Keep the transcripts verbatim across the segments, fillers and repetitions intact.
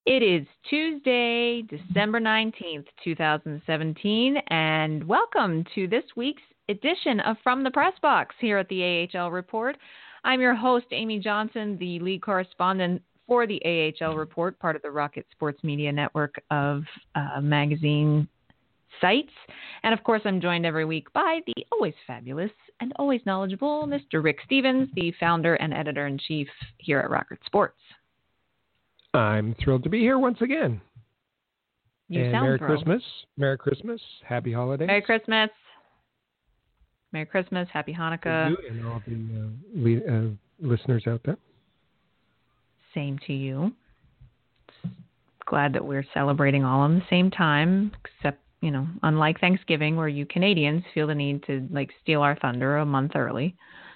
It is Tuesday, December nineteenth, twenty seventeen, and welcome to this week's edition of From the Press Box here at the A H L Report. I'm your host, Amy Johnson, the lead correspondent for the A H L Report, part of the Rocket Sports Media network of uh, magazine sites. And of course, I'm joined every week by the always fabulous and always knowledgeable Mister Rick Stevens, the founder and editor-in-chief here at Rocket Sports. I'm thrilled to be here once again. You and sound Merry thrilled. Christmas. Merry Christmas. Happy holidays. Merry Christmas. Merry Christmas. Happy Hanukkah. To you and all the uh, le- uh, listeners out there. Same to you. Glad that we're celebrating all on the same time, except, you know, unlike Thanksgiving, where you Canadians feel the need to, like, steal our thunder a month early.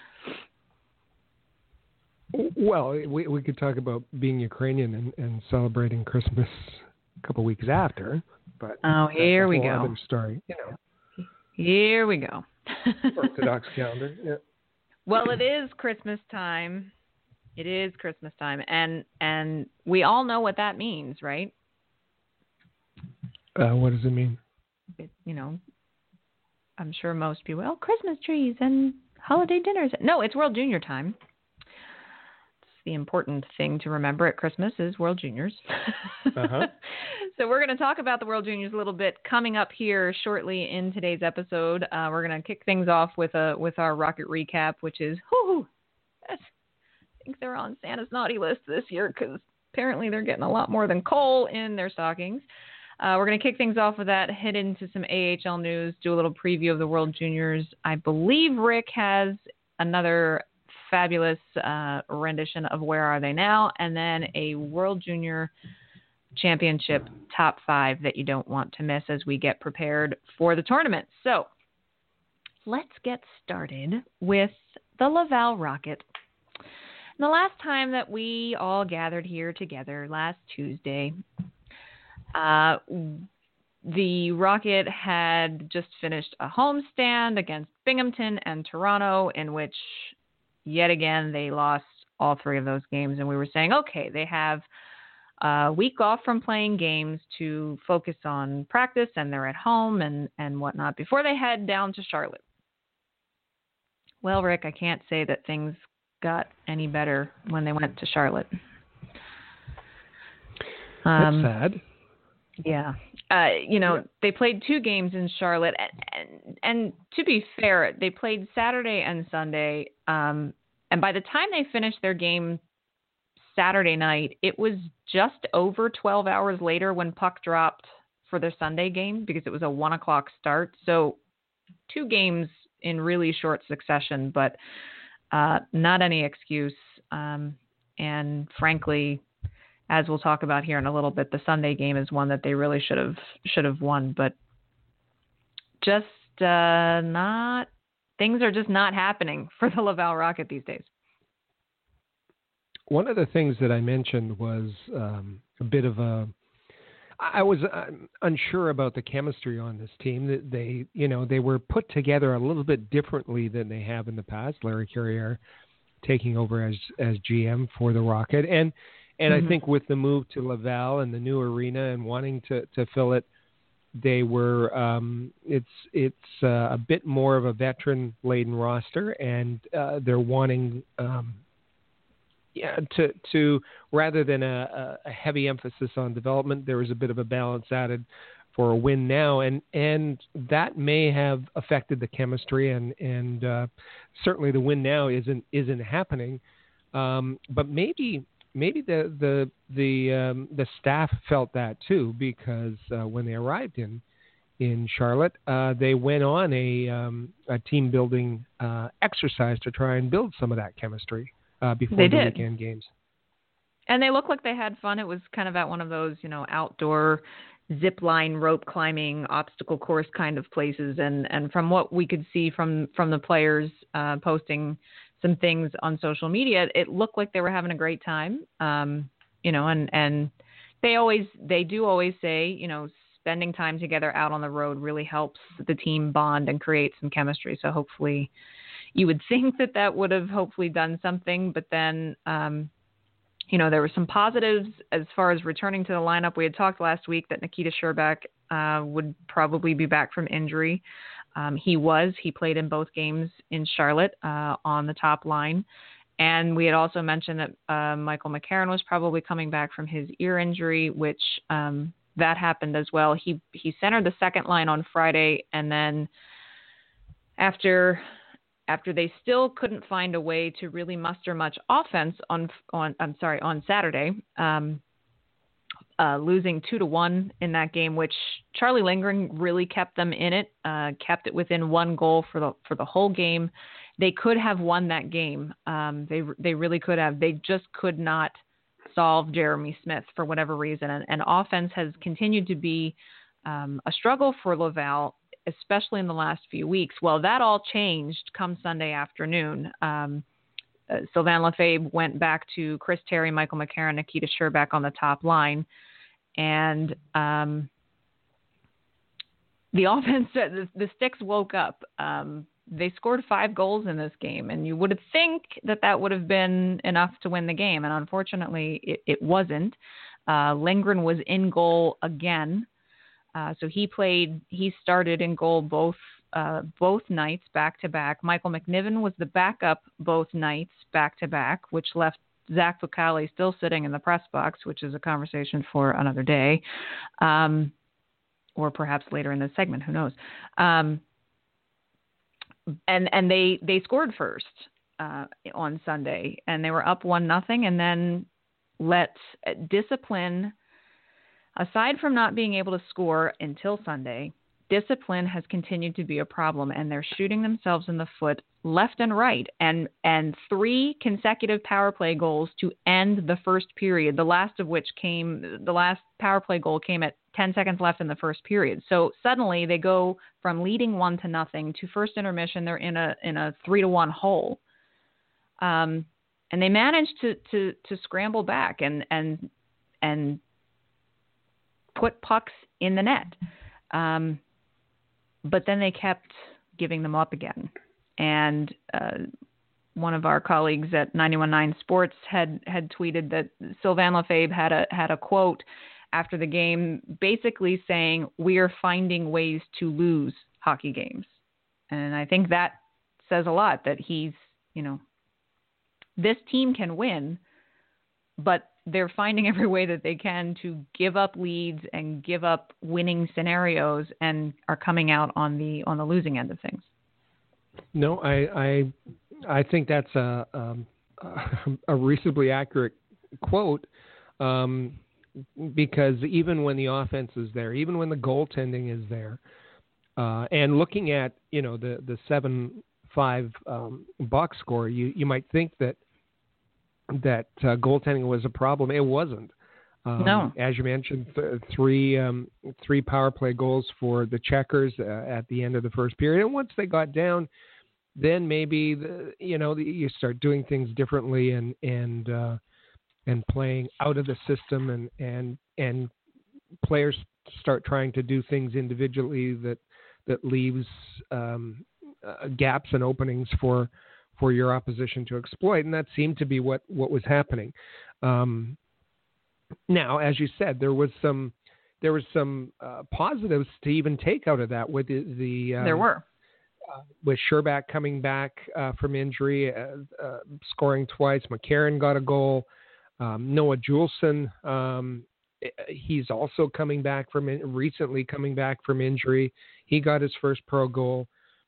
Well, we we could talk about being Ukrainian and, and celebrating Christmas a couple weeks after, but oh, here we go. Other story, you know. Here we go. Orthodox calendar. Yeah. Well, it is Christmas time. It is Christmas time, and and we all know what that means, right? Uh, what does it mean? It, you know, I'm sure most people. Oh, Christmas trees and holiday dinners. No, it's World Junior time. The important thing to remember at Christmas is World Juniors. Uh-huh. So we're going to talk about the World Juniors a little bit coming up here shortly in today's episode. Uh, we're going to kick things off with a with our Rocket recap, which is, whoo, I think they're on Santa's naughty list this year because apparently they're getting a lot more than coal in their stockings. Uh, we're going to kick things off with that, head into some A H L news, do a little preview of the World Juniors. I believe Rick has another fabulous uh, rendition of Where Are They Now, and then a World Junior Championship top five that you don't want to miss as we get prepared for the tournament. So let's get started with the Laval Rocket. The last time that we all gathered here together, last Tuesday, uh, the Rocket had just finished a homestand against Binghamton and Toronto, in which yet again, they lost all three of those games, and we were saying, okay, they have a week off from playing games to focus on practice, and they're at home and, and whatnot before they head down to Charlotte. Well, Rick, I can't say that things got any better when they went to Charlotte. Um, That's sad. Yeah. Uh, you know, yeah. They played two games in Charlotte, and, and, and to be fair, they played Saturday and Sunday, um, and by the time they finished their game Saturday night, it was just over twelve hours later when puck dropped for their Sunday game because it was a one o'clock start. So two games in really short succession, but uh, not any excuse. Um, and frankly, as we'll talk about here in a little bit, the Sunday game is one that they really should have should have won, but just uh, not. Things are just not happening for the Laval Rocket these days. One of the things that I mentioned was um, a bit of a. I was uh, unsure about the chemistry on this team. That they, you know, they were put together a little bit differently than they have in the past. Larry Carrier taking over as as G M for the Rocket, and. And mm-hmm. I think with the move to Laval and the new arena and wanting to, to fill it, they were um, it's it's uh, a bit more of a veteran-laden roster, and uh, they're wanting um, yeah to to rather than a, a heavy emphasis on development, there was a bit of a balance added for a win now, and and that may have affected the chemistry, and and uh, certainly the win now isn't isn't happening, um, but maybe. Maybe the the the um, the staff felt that too, because uh, when they arrived in in Charlotte, uh, they went on a um, a team building uh, exercise to try and build some of that chemistry uh, before they the did. weekend games. And they looked like they had fun. It was kind of at one of those, you know, outdoor zip line, rope climbing, obstacle course kind of places. And and from what we could see from from the players uh, posting some things on social media, it looked like they were having a great time. Um, you know, and, and they always, they do always say, you know, spending time together out on the road really helps the team bond and create some chemistry. So hopefully you would think that that would have hopefully done something, but then, um, you know, there were some positives as far as returning to the lineup. We had talked last week that Nikita Scherbak uh, would probably be back from injury. Um, he was. He played in both games in Charlotte uh, on the top line. And we had also mentioned that uh, Michael McCarron was probably coming back from his ear injury, which um, that happened as well. He he centered the second line on Friday, and then after after they still couldn't find a way to really muster much offense on on I'm sorry on Saturday, um, uh, losing two to one in that game, which Charlie Lindgren really kept them in it, uh, kept it within one goal for the for the whole game. They could have won that game. Um, they they really could have. They just could not solve Jeremy Smith for whatever reason. And, and offense has continued to be um, a struggle for Laval, especially in the last few weeks. Well, that all changed come Sunday afternoon. Um, uh, Sylvain Lefebvre went back to Chris Terry, Michael McCarron, Nikita Scherbak on the top line. And um, the offense, the, the Sticks woke up. Um, They scored five goals in this game, and you would think that that would have been enough to win the game, and unfortunately it, it wasn't. Uh, Lindgren was in goal again, uh, so he played. He started in goal both uh, both nights back to back. Michael McNiven was the backup both nights back to back, which left Zach Fucale still sitting in the press box, which is a conversation for another day, um, or perhaps later in this segment. Who knows? Um, And and they, they scored first uh, on Sunday, and they were up one nothing, and then let discipline, aside from not being able to score until Sunday, discipline has continued to be a problem, and they're shooting themselves in the foot left and right, and and three consecutive power play goals to end the first period, the last of which came, the last power play goal came at ten seconds left in the first period. So suddenly they go from leading one to nothing to first intermission. They're in a in a three to one hole, um, and they managed to to to scramble back and and and put pucks in the net. Um, but then they kept giving them up again. And uh, one of our colleagues at ninety-one point nine Sports had had tweeted that Sylvain Lefebvre had a had a quote after the game, basically saying, "We are finding ways to lose hockey games." And I think that says a lot, that he's, you know, this team can win, but they're finding every way that they can to give up leads and give up winning scenarios, and are coming out on the on the losing end of things. No, I I, I think that's a um, a reasonably accurate quote, um, because even when the offense is there, even when the goaltending is there, uh, and looking at, you know, the the seven five um, box score, you you might think that that uh, goaltending was a problem. It wasn't. Um, no, as you mentioned, th- three um, three power play goals for the Checkers uh, at the end of the first period. And once they got down, then maybe the, you know the, you start doing things differently and and uh, and playing out of the system, and and and players start trying to do things individually that that leaves um, uh, gaps and openings for for your opposition to exploit, and that seemed to be what what was happening. Um, Now, as you said, there was some there was some uh, positives to even take out of that. With the, the um, there were uh, with Scherbak coming back uh, from injury, uh, uh, scoring twice. McCarron got a goal. Um, Noah Juleson, um, he's also coming back from in, recently coming back from injury. He got his first pro goal.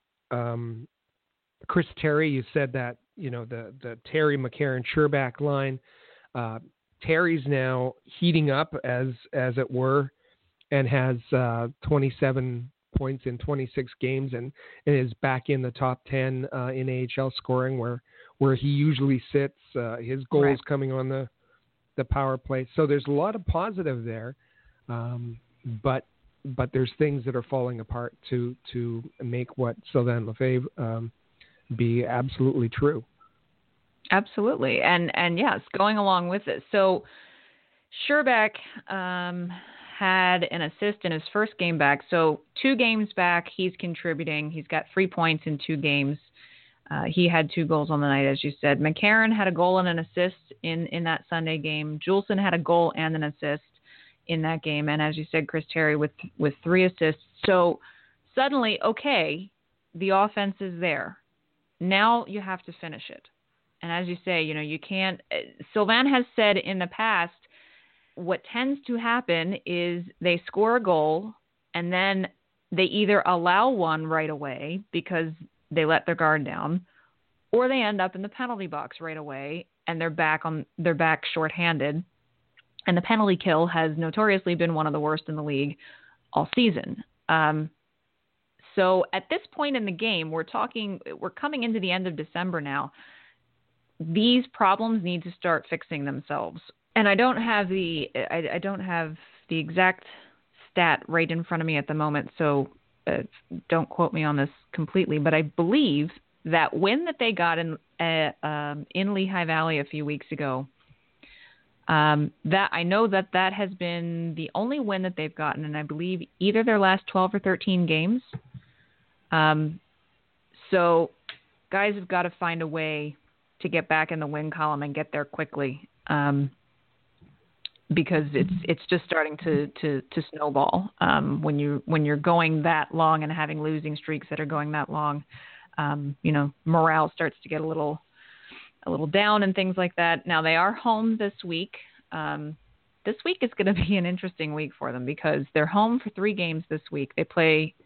Um, Chris Terry, you said that, you know, the the Terry McCarron Scherbak line. Uh, Terry's now heating up, as as it were, and has uh, twenty-seven points in twenty-six games, and, and is back in the top ten uh, in A H L scoring, where where he usually sits. Uh, his goals right. coming on the the power play. So there's a lot of positive there, um, but but there's things that are falling apart to to make what Sylvain Lefebvre um, be absolutely true. Absolutely. And, and yes, going along with it. So Scherbak um, had an assist in his first game back. So two games back, he's contributing. He's got three points in two games. Uh, he had two goals on the night, as you said. McCarron had a goal and an assist in, in that Sunday game. Juleson had a goal and an assist in that game. And as you said, Chris Terry with, with three assists. So suddenly, okay, the offense is there. Now you have to finish it. And as you say, you know, you can't, Sylvain has said in the past, what tends to happen is they score a goal and then they either allow one right away because they let their guard down, or they end up in the penalty box right away and they're back on they're back shorthanded. And the penalty kill has notoriously been one of the worst in the league all season. Um, so at this point in the game, we're talking, we're coming into the end of December now. These problems need to start fixing themselves. And I don't have the I, I don't have the exact stat right in front of me at the moment, so uh, don't quote me on this completely. But I believe that win that they got in uh, um, in Lehigh Valley a few weeks ago, um, that I know that that has been the only win that they've gotten, and I believe either their last twelve or thirteen games. Um, so guys have got to find a way to get back in the win column and get there quickly. Um, because it's it's just starting to to, to snowball um, when you when you're going that long and having losing streaks that are going that long. Um, you know, morale starts to get a little a little down and things like that. Now they are home this week. Um, this week is going to be an interesting week for them because they're home for three games this week. They play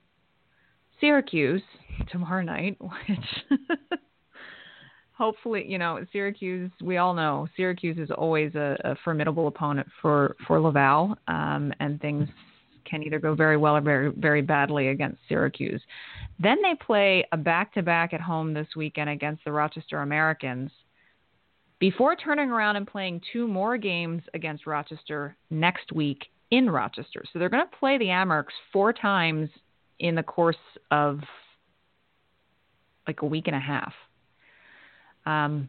Syracuse tomorrow night, which. Hopefully, you know, Syracuse, we all know Syracuse is always a, a formidable opponent for, for Laval, um, and things can either go very well or very, very badly against Syracuse. Then they play a back-to-back at home this weekend against the Rochester Americans before turning around and playing two more games against Rochester next week in Rochester. So they're going to play the Amerks four times in the course of like a week and a half. Um,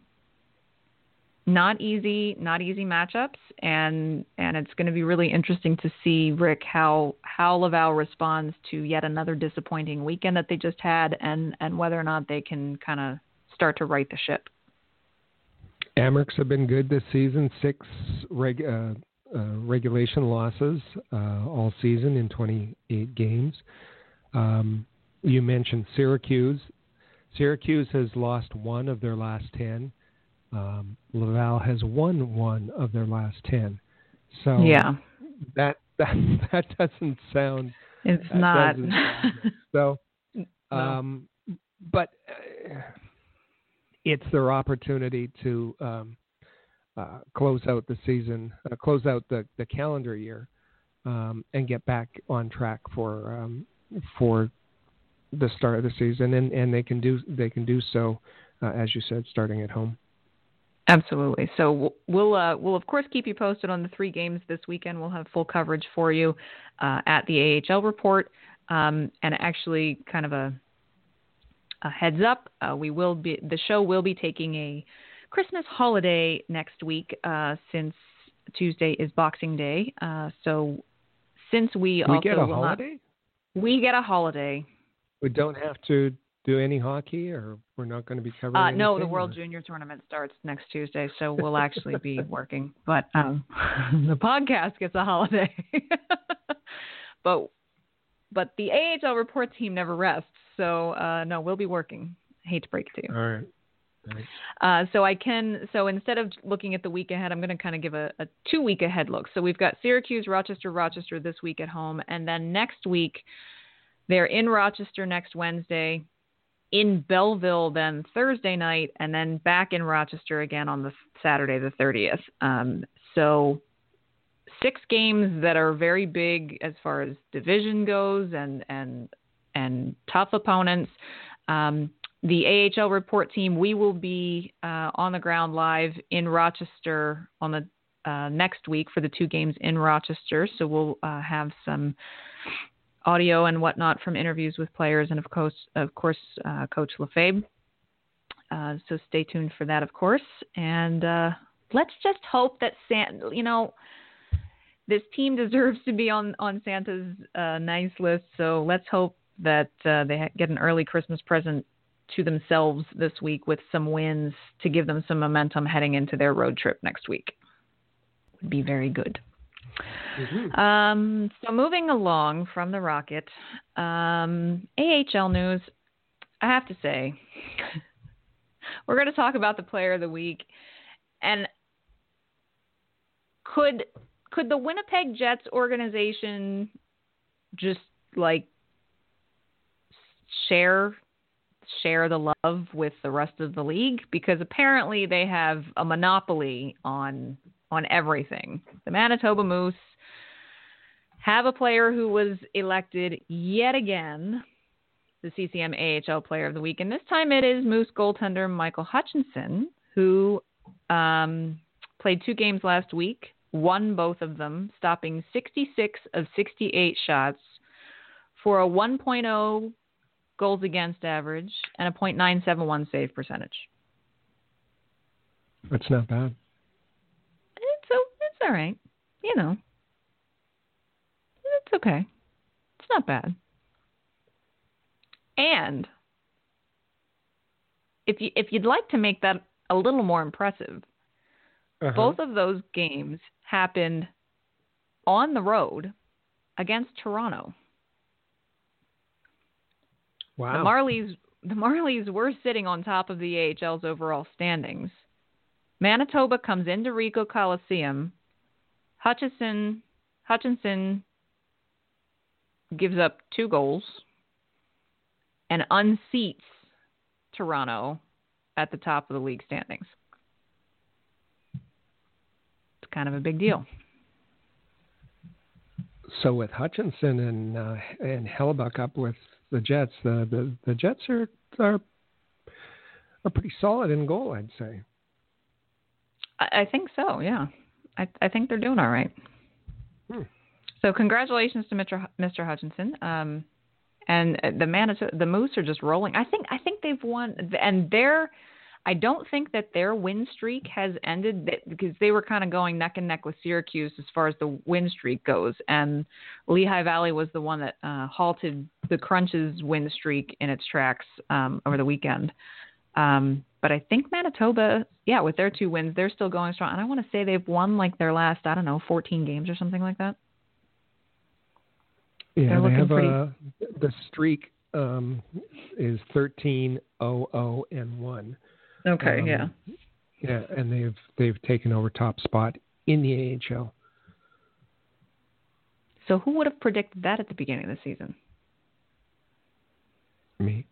not easy, not easy matchups, and and it's going to be really interesting to see, Rick, how how Laval responds to yet another disappointing weekend that they just had, and, and whether or not they can kind of start to right the ship. Amerks have been good this season, six reg, uh, uh, regulation losses uh, all season in twenty-eight games. Um, you mentioned Syracuse. Syracuse has lost one of their last ten. Um, Laval has won one of their last ten. So yeah, that that that doesn't sound. It's not. Sound so, um, no. But uh, it's their opportunity to um, uh, close out the season, uh, close out the, the calendar year, um, and get back on track for um, for. the start of the season, and, and they can do they can do so, uh, as you said, starting at home. Absolutely. So we'll uh, we'll of course keep you posted on the three games this weekend. We'll have full coverage for you uh, at the A H L Report, um, and actually, kind of a, a heads up, uh, we will be the show will be taking a Christmas holiday next week, uh, since Tuesday is Boxing Day. Uh, so since we, we also get a will holiday, not, we get a holiday. We don't have to do any hockey, or we're not going to be covering uh, anything? No, the World or? Junior Tournament starts next Tuesday, so we'll actually be working. But um, the podcast gets a holiday. but but the A H L Report team never rests, so uh, no, we'll be working. I hate to break it to you. All right. All right. Uh, so I can. So instead of looking at the week ahead, I'm going to kind of give a, a two week ahead look. So we've got Syracuse, Rochester, Rochester this week at home, and then next week. They're in Rochester next Wednesday, in Belleville then Thursday night, and then back in Rochester again on the Saturday the thirtieth. Um, so six games that are very big as far as division goes and and and tough opponents. Um, the A H L Report team, we will be uh, on the ground live in Rochester on the uh, next week for the two games in Rochester. So we'll uh, have some audio and whatnot from interviews with players and of course, of course, uh, Coach Lefebvre. Uh, so stay tuned for that, of course. And uh, let's just hope that Santa, you know, this team deserves to be on on Santa's uh, nice list. So let's hope that uh, they get an early Christmas present to themselves this week with some wins to give them some momentum heading into their road trip next week. Would be very good. Mm-hmm. Um, so moving along from the Rocket, um, A H L news, I have to say, we're going to talk about the player of the week. And could could the Winnipeg Jets organization just like share share the love with the rest of the league? Because apparently they have a monopoly on on everything. The Manitoba Moose have a player who was elected yet again the C C M A H L Player of the Week, and this time it is Moose goaltender Michael Hutchinson, who um, played two games last week, won both of them, stopping sixty-six of sixty-eight shots for a one point oh goals against average and a point nine seven one save percentage. That's not bad. It's, it's all right. You know, it's okay. It's not bad. And if you if you'd like to make that a little more impressive, uh-huh. both of those games happened on the road against Toronto. Wow. The Marlies the Marlies were sitting on top of the A H L's overall standings. Manitoba comes into Ricoh Coliseum. Hutchinson Hutchinson gives up two goals and unseats Toronto at the top of the league standings. It's kind of a big deal. So with Hutchinson and uh, and Hellebuck up with the Jets, the, the, the Jets are, are are pretty solid in goal, I'd say. I, I think so, yeah. I, I think they're doing all right. Hmm. So congratulations to Mister Mister Hutchinson. Um, And the Manitoba, the Moose are just rolling. I think I think they've won, and their I don't think that their win streak has ended because they were kind of going neck and neck with Syracuse as far as the win streak goes. And Lehigh Valley was the one that uh, halted the Crunch's win streak in its tracks um, over the weekend. Um, but I think Manitoba, yeah, with their two wins, they're still going strong. And I want to say they've won like their last, I don't know, fourteen games or something like that. Yeah, they have pretty... a, the streak um, is thirteen oh oh and one. Okay, um, yeah. Yeah, and they've they've taken over top spot in the A H L. So who would have predicted that at the beginning of the season? Me.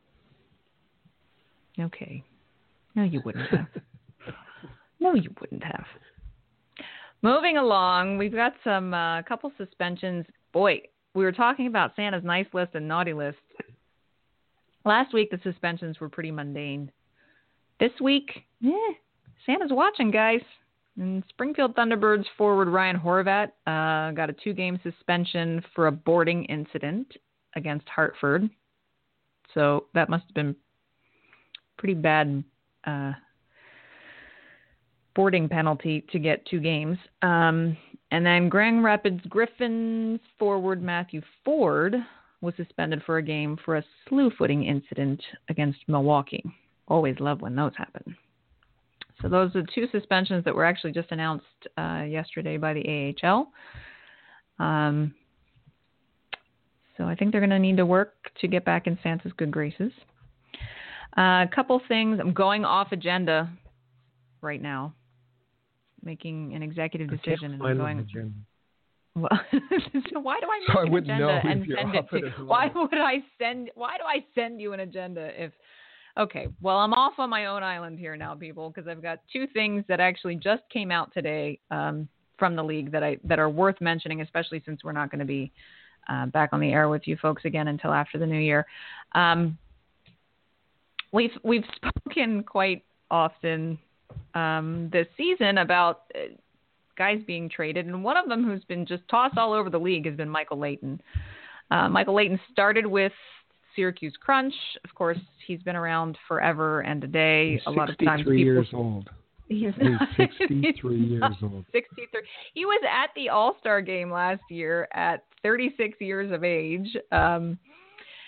Okay. No, you wouldn't have. No, you wouldn't have. Moving along, we've got some uh, couple suspensions. Boy, we were talking about Santa's nice list and naughty list. Last week, the suspensions were pretty mundane. This week, eh, Santa's watching, guys. And Springfield Thunderbirds forward Ryan Horvat uh, got a two-game suspension for a boarding incident against Hartford. So that must have been pretty bad uh, boarding penalty to get two games. Um, and then Grand Rapids Griffins forward Matthew Ford was suspended for a game for a slew-footing incident against Milwaukee. Always love when those happen. So those are two suspensions that were actually just announced uh, yesterday by the A H L. Um, so I think they're going to need to work to get back in Santa's good graces. Uh, a couple things. I'm going off agenda right now, making an executive decision. And I'm going. Agenda. Well, so why do I make so an I agenda and send it to? It why would I send? Why do I send you an agenda if? Okay, well, I'm off on my own island here now, people, because I've got two things that actually just came out today um, from the league that I that are worth mentioning, especially since we're not going to be uh, back on the air with you folks again until after the new year. Um, we've we've spoken quite often um, this season about uh, guys being traded, and one of them who's been just tossed all over the league has been Michael Leighton. Uh, Michael Leighton started with Syracuse Crunch. Of course, he's been around forever and a day. He's a lot of times sixty-three people... years old. He's, he's not, sixty-three he's years old. sixty-three. He was at the All-Star game last year at thirty-six years of age. Um,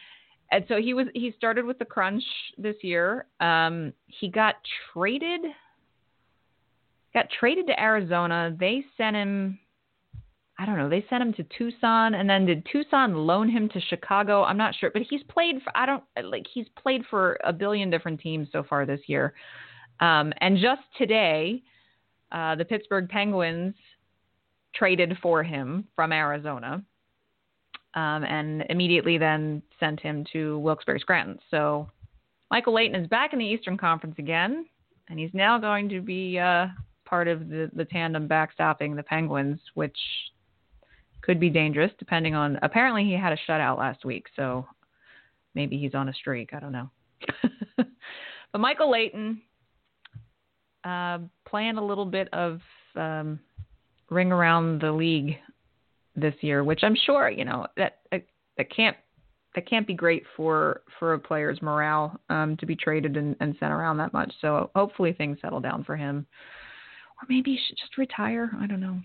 and so he was he started with the Crunch this year. Um, he got traded got traded to Arizona. They sent him. I don't know. They sent him to Tucson, and then did Tucson loan him to Chicago? I'm not sure, but he's played for I don't like he's played for a billion different teams so far this year. Um, and just today, uh, the Pittsburgh Penguins traded for him from Arizona, um, and immediately then sent him to Wilkes-Barre Scranton. So Michael Leighton is back in the Eastern Conference again, and he's now going to be uh, part of the, the tandem backstopping the Penguins, which could be dangerous depending on, apparently he had a shutout last week, so maybe he's on a streak. I don't know. But Michael Leighton uh, playing a little bit of um, ring around the league this year, which I'm sure, you know, that that can't that can't be great for, for a player's morale um, to be traded and, and sent around that much. So hopefully things settle down for him. Or maybe he should just retire. I don't know.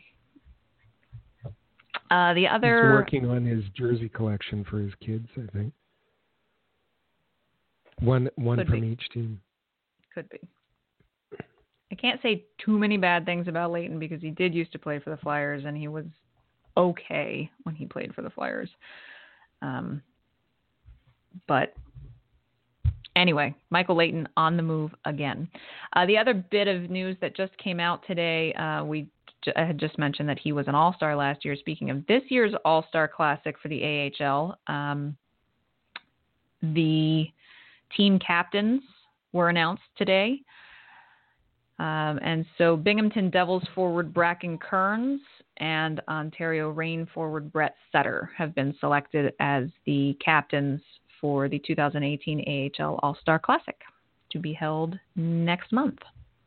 Uh, the other He's working on his jersey collection for his kids, I think. One one Could from be. each team. Could be. I can't say too many bad things about Leighton because he did used to play for the Flyers and he was okay when he played for the Flyers. Um, but anyway, Michael Leighton on the move again. Uh, the other bit of news that just came out today, uh, we I had just mentioned that he was an All-Star last year. Speaking of this year's All-Star Classic for the A H L, um, the team captains were announced today. Um, and so Binghamton Devils forward Bracken Kearns and Ontario Reign forward Brett Sutter have been selected as the captains for the two thousand eighteen A H L All-Star Classic to be held next month.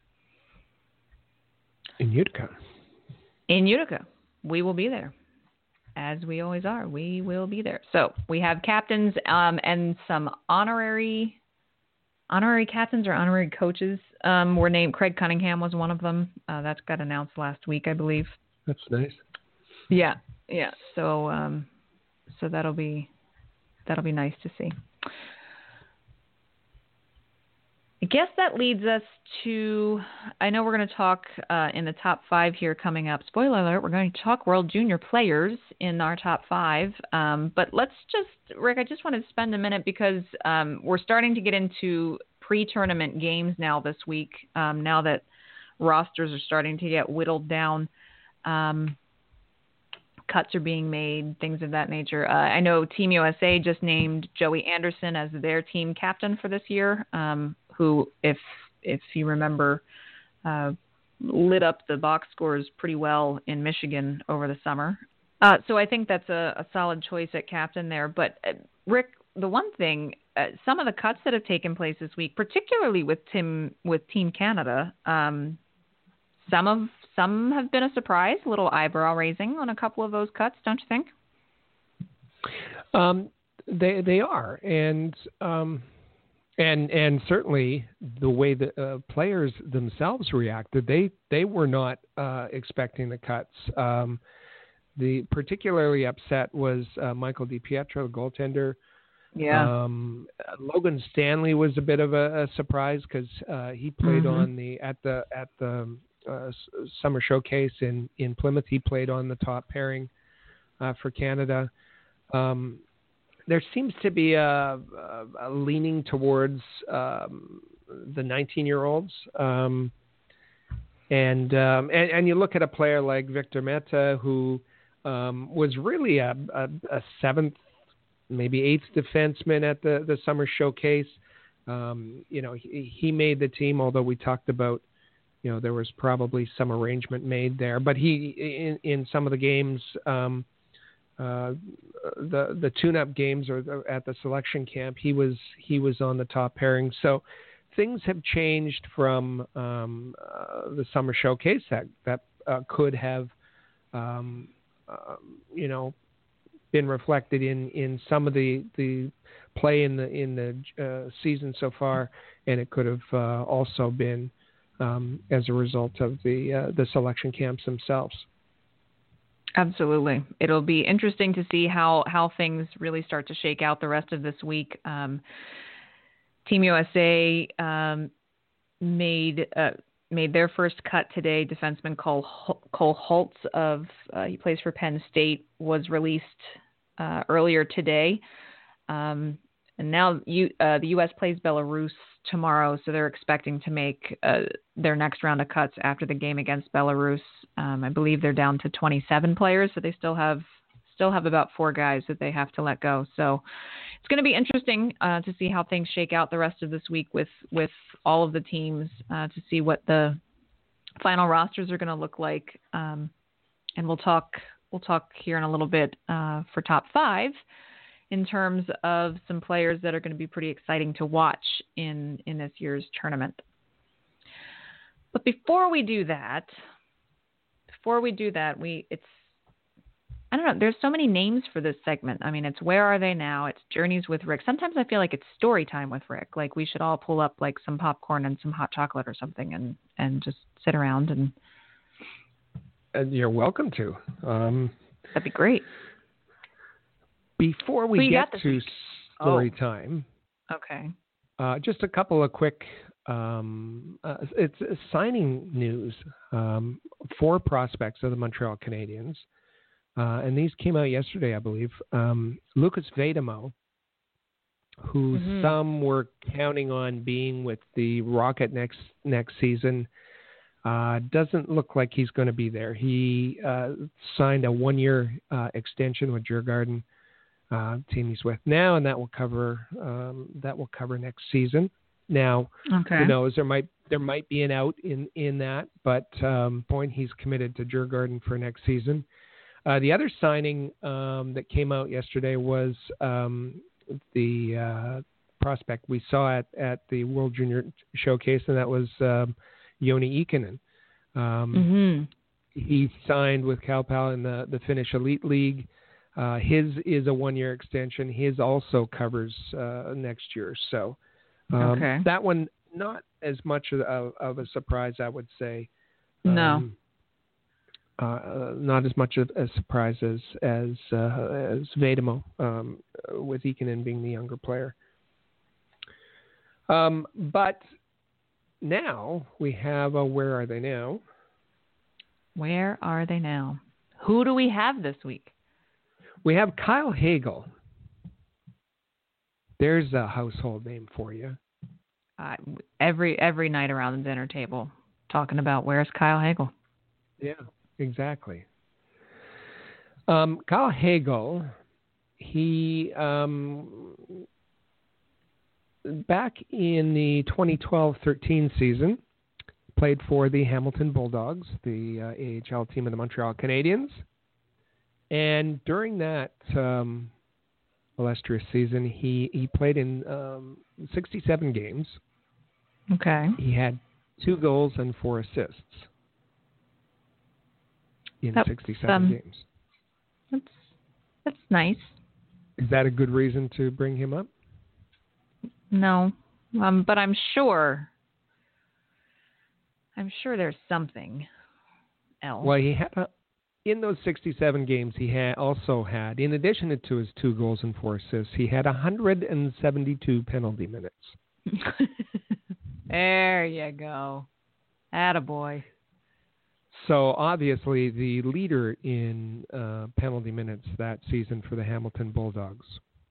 In Utica. In Utica. We will be there. As we always are. We will be there. So we have captains um, and some honorary honorary captains or honorary coaches um, were named. Craig Cunningham was one of them. Uh, that's got announced last week, I believe. That's nice. Yeah. Yeah. So um, so that'll be that'll be nice to see. I guess that leads us to, I know we're going to talk uh, in the top five here coming up. Spoiler alert, we're going to talk World Junior players in our top five. Um, but let's just, Rick, I just wanted to spend a minute because um, we're starting to get into pre-tournament games now this week, um, now that rosters are starting to get whittled down. Um, cuts are being made, things of that nature. Uh, I know Team U S A just named Joey Anderson as their team captain for this year, um, who, if if you remember, uh, lit up the box scores pretty well in Michigan over the summer. Uh, so I think that's a, a solid choice at captain there. But, uh, Rick, the one thing, uh, some of the cuts that have taken place this week, particularly with Tim with Team Canada, um, some of some have been a surprise, a little eyebrow raising on a couple of those cuts, don't you think? Um, they they are, and um, and and certainly the way the uh, players themselves reacted, they they were not uh, expecting the cuts. Um, the particularly upset was uh, Michael DiPietro, the goaltender. Yeah. Um, Logan Stanley was a bit of a, a surprise because uh, he played mm-hmm. on the at the at the uh, summer showcase in, in Plymouth. He played on the top pairing uh, for Canada. Um, there seems to be a, a, a leaning towards um, the nineteen-year-olds, um, and, um, and and you look at a player like Victor Mete, who um, was really a, a, a seventh, maybe eighth defenseman at the, the summer showcase. Um, you know, he, he made the team, although we talked about, you know, there was probably some arrangement made there. But he, in, in some of the games, um, uh, the the tune-up games or the, at the selection camp, he was he was on the top pairing. So things have changed from um, uh, the summer showcase that that uh, could have, um, uh, you know, been reflected in, in some of the, the play in the in the uh, season so far, and it could have uh, also been um, as a result of the uh, the selection camps themselves. Absolutely. It'll be interesting to see how, how things really start to shake out the rest of this week. Um, Team U S A um, made uh, made their first cut today. Defenseman Cole, Cole Holtz of uh, he plays for Penn State was released uh, earlier today. Um, and now you, uh, the U S plays Belarus tomorrow, so they're expecting to make uh, their next round of cuts after the game against Belarus. Um, I believe they're down to twenty-seven players, so they still have still have about four guys that they have to let go. So it's going to be interesting uh, to see how things shake out the rest of this week with with all of the teams uh, to see what the final rosters are going to look like. Um, and we'll talk we'll talk here in a little bit uh, for top five in terms of some players that are going to be pretty exciting to watch in, in this year's tournament. But before we do that, before we do that, we it's I don't know. There's so many names for this segment. I mean, it's Where Are They Now? It's Journeys with Rick. Sometimes I feel like it's Story Time with Rick. Like we should all pull up like some popcorn and some hot chocolate or something and, and just sit around and. And you're welcome to. Um, That'd be great. Before we get to week? Story oh. Time. Okay. Uh, just a couple of quick. Um, uh, it's uh, signing news um, for prospects of the Montreal Canadiens. Uh, and these came out yesterday, I believe. Um, Lucas Vedamo, who mm-hmm. some were counting on being with the Rocket next next season, uh, doesn't look like he's going to be there. He uh, signed a one-year uh, extension with Djurgården, uh, team he's with now, and that will cover um, that will cover next season. Now, okay. who knows? There might there might be an out in in that, but um, point he's committed to Djurgården for next season. Uh, the other signing um, that came out yesterday was um, the uh, prospect we saw at, at the World Junior Showcase, and that was um, Joni Ikonen. Um, mm-hmm. He signed with Cal Pal in the, the Finnish Elite League. Uh, his is a one-year extension. His also covers uh, next year. So um, okay. that one, not as much of, of a surprise, I would say. No. Um, Uh, not as much of a surprise as as uh, as Vedamo, um, with Ikonen being the younger player. Um, but now we have a Where Are They Now? Where are they now? Who do we have this week? We have Kyle Hagel. There's a household name for you. Uh, every every night around the dinner table, talking about where's Kyle Hagel. Yeah. Exactly. Um, Kyle Hagel, he um, back in the twenty twelve thirteen season played for the Hamilton Bulldogs, the uh, A H L team of the Montreal Canadiens, and during that um, illustrious season, he he played in um, sixty-seven games. Okay. He had two goals and four assists in that's, sixty-seven um, games. That's that's nice. Is that a good reason to bring him up? No, um, but I'm sure. I'm sure there's something else. Well, he had a, in those sixty-seven games. He had also had, in addition to his two goals and four assists, he had one hundred seventy-two penalty minutes. There you go, attaboy. So obviously the leader in uh, penalty minutes that season for the Hamilton Bulldogs.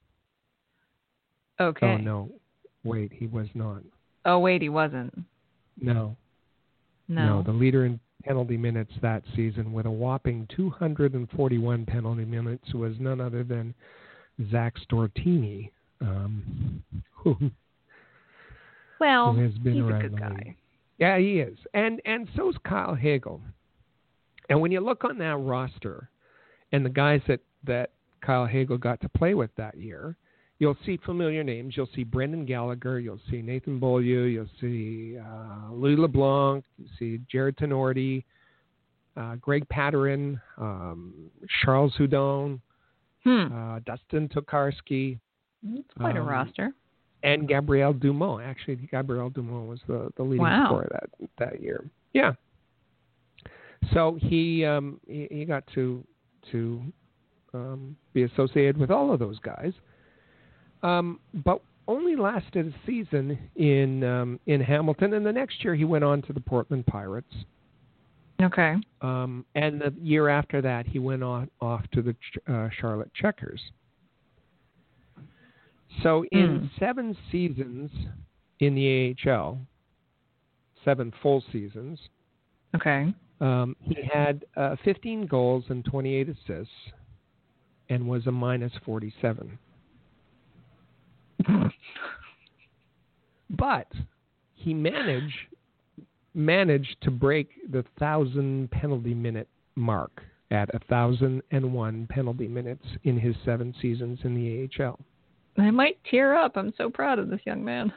Okay. Oh, no. Wait, he was not. Oh, wait, he wasn't. No. No. No, the leader in penalty minutes that season with a whopping two hundred forty-one penalty minutes was none other than Zach Stortini, um, who, well, who has been he's around a good the guy. league. Yeah, he is. And, and so's Kyle Hagel. And when you look on that roster and the guys that, that Kyle Hagel got to play with that year, you'll see familiar names. You'll see Brendan Gallagher. You'll see Nathan Beaulieu. You'll see uh, Louis LeBlanc. You'll see Jared Tenorti, uh, Greg Patterin, um, Charles Houdon, hmm. uh, Dustin Tokarski. It's quite um, a roster. And Gabriel Dumont. Actually, Gabriel Dumont was the, the leading wow. scorer that, that year. Yeah. So he, um, he he got to to um, be associated with all of those guys, um, but only lasted a season in um, in Hamilton, and the next year he went on to the Portland Pirates. Okay. Um, and the year after that, he went on, off to the uh, Charlotte Checkers. So in Mm. seven seasons in the A H L, seven full seasons, Okay. um, he had uh, fifteen goals and twenty-eight assists and was a minus forty-seven. But he managed managed to break the thousand penalty minute mark at a thousand and one penalty minutes in his seven seasons in the A H L. I might tear up. I'm so proud of this young man.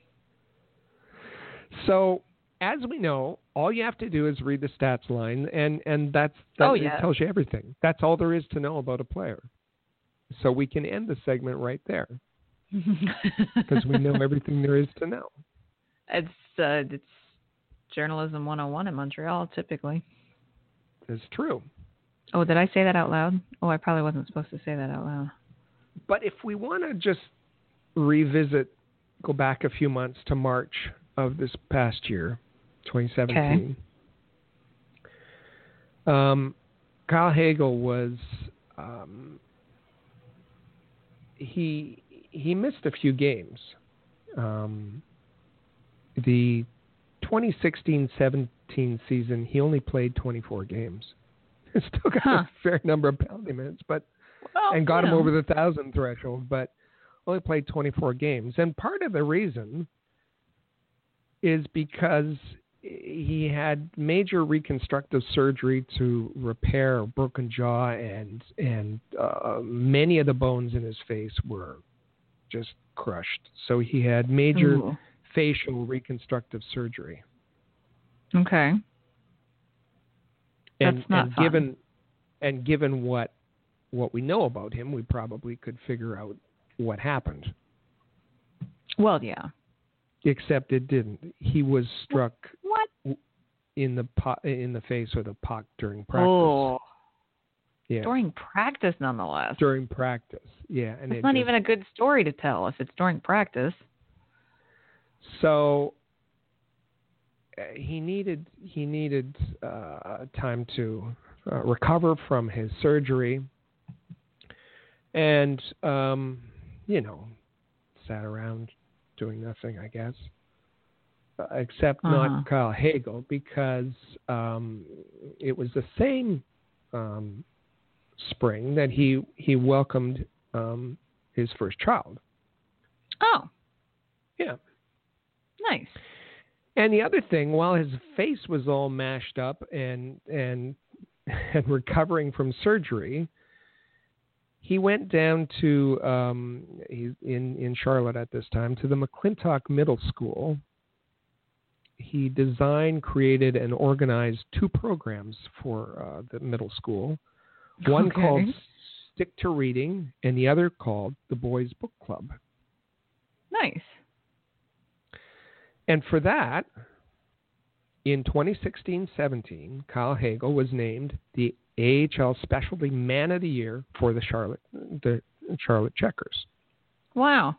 So, as we know, all you have to do is read the stats line, and and that's that Oh, it yeah. tells you everything. That's all there is to know about a player. So we can end the segment right there because we know everything there is to know. It's uh, it's journalism one oh one in Montreal, typically. It's true. Oh, did I say that out loud? Oh, I probably wasn't supposed to say that out loud. But if we want to just revisit, go back a few months to March of this past year, twenty seventeen. Okay. Um, Kyle Hagel was um, he he missed a few games. Um, the twenty sixteen seventeen season, he only played twenty-four games. Still got huh. a fair number of penalty minutes, but well, and got yeah. him over the thousand threshold, but only played twenty-four games. And part of the reason is because he had major reconstructive surgery to repair a broken jaw, and and uh, many of the bones in his face were just crushed. So he had major Ooh. facial reconstructive surgery. Okay. And, That's not and fun. given and given what what we know about him, we probably could figure out what happened. Well, yeah. Except it didn't. He was struck What? in the po- in the face with a puck during practice. Oh. Yeah. During practice, nonetheless. During practice, yeah. And it's it not just, even a good story to tell if it's during practice. So uh, he needed he needed uh, time to uh, recover from his surgery, and um, you know, sat around doing nothing, I guess, uh, except Uh-huh. not Kyle Hagel, because um, it was the same um, spring that he he welcomed um, his first child. Oh. Yeah. Nice. And the other thing, while his face was all mashed up and and and recovering from surgery, he went down to um, he's in in Charlotte at this time, to the McClintock Middle School. He designed, created, and organized two programs for uh, the middle school. One Okay. called Stick to Reading, and the other called the Boys Book Club. Nice. And for that, in twenty sixteen seventeen, Kyle Hagel was named the A H L Specialty Man of the Year for the Charlotte the Charlotte Checkers. Wow.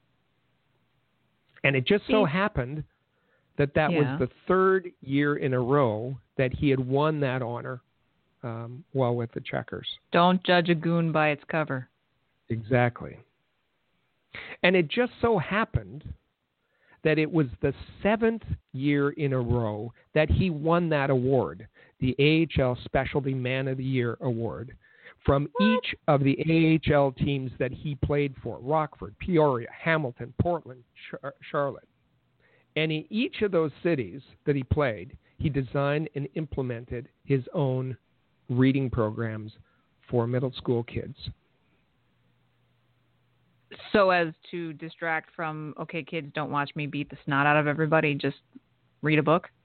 And it just so See? happened that that Yeah. was the third year in a row that he had won that honor um, while with the Checkers. Don't judge a goon by its cover. Exactly. And it just so happened that it was the seventh year in a row that he won that award, the A H L Specialty Man of the Year award, from What? each of the A H L teams that he played for: Rockford, Peoria, Hamilton, Portland, Char- Charlotte. And in each of those cities that he played, he designed and implemented his own reading programs for middle school kids. So as to distract from, okay, kids, don't watch me beat the snot out of everybody, just read a book?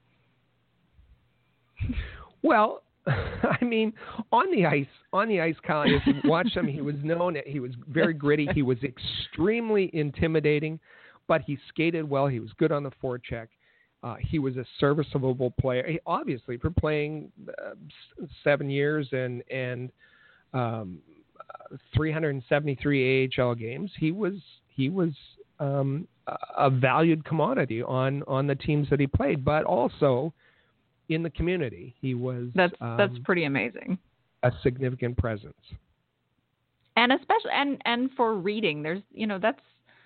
Well, I mean, on the ice, on the ice, Colin, if you watch him, he was known, he was very gritty. He was extremely intimidating, but he skated well. He was good on the forecheck. Uh, he was a serviceable player. He, obviously, for playing uh, seven years and, and um, three hundred seventy-three A H L games. He was he was um, a valued commodity on, on the teams that he played, but also in the community. He was that's um, that's pretty amazing. A significant presence. And especially and, and for reading, there's you know that's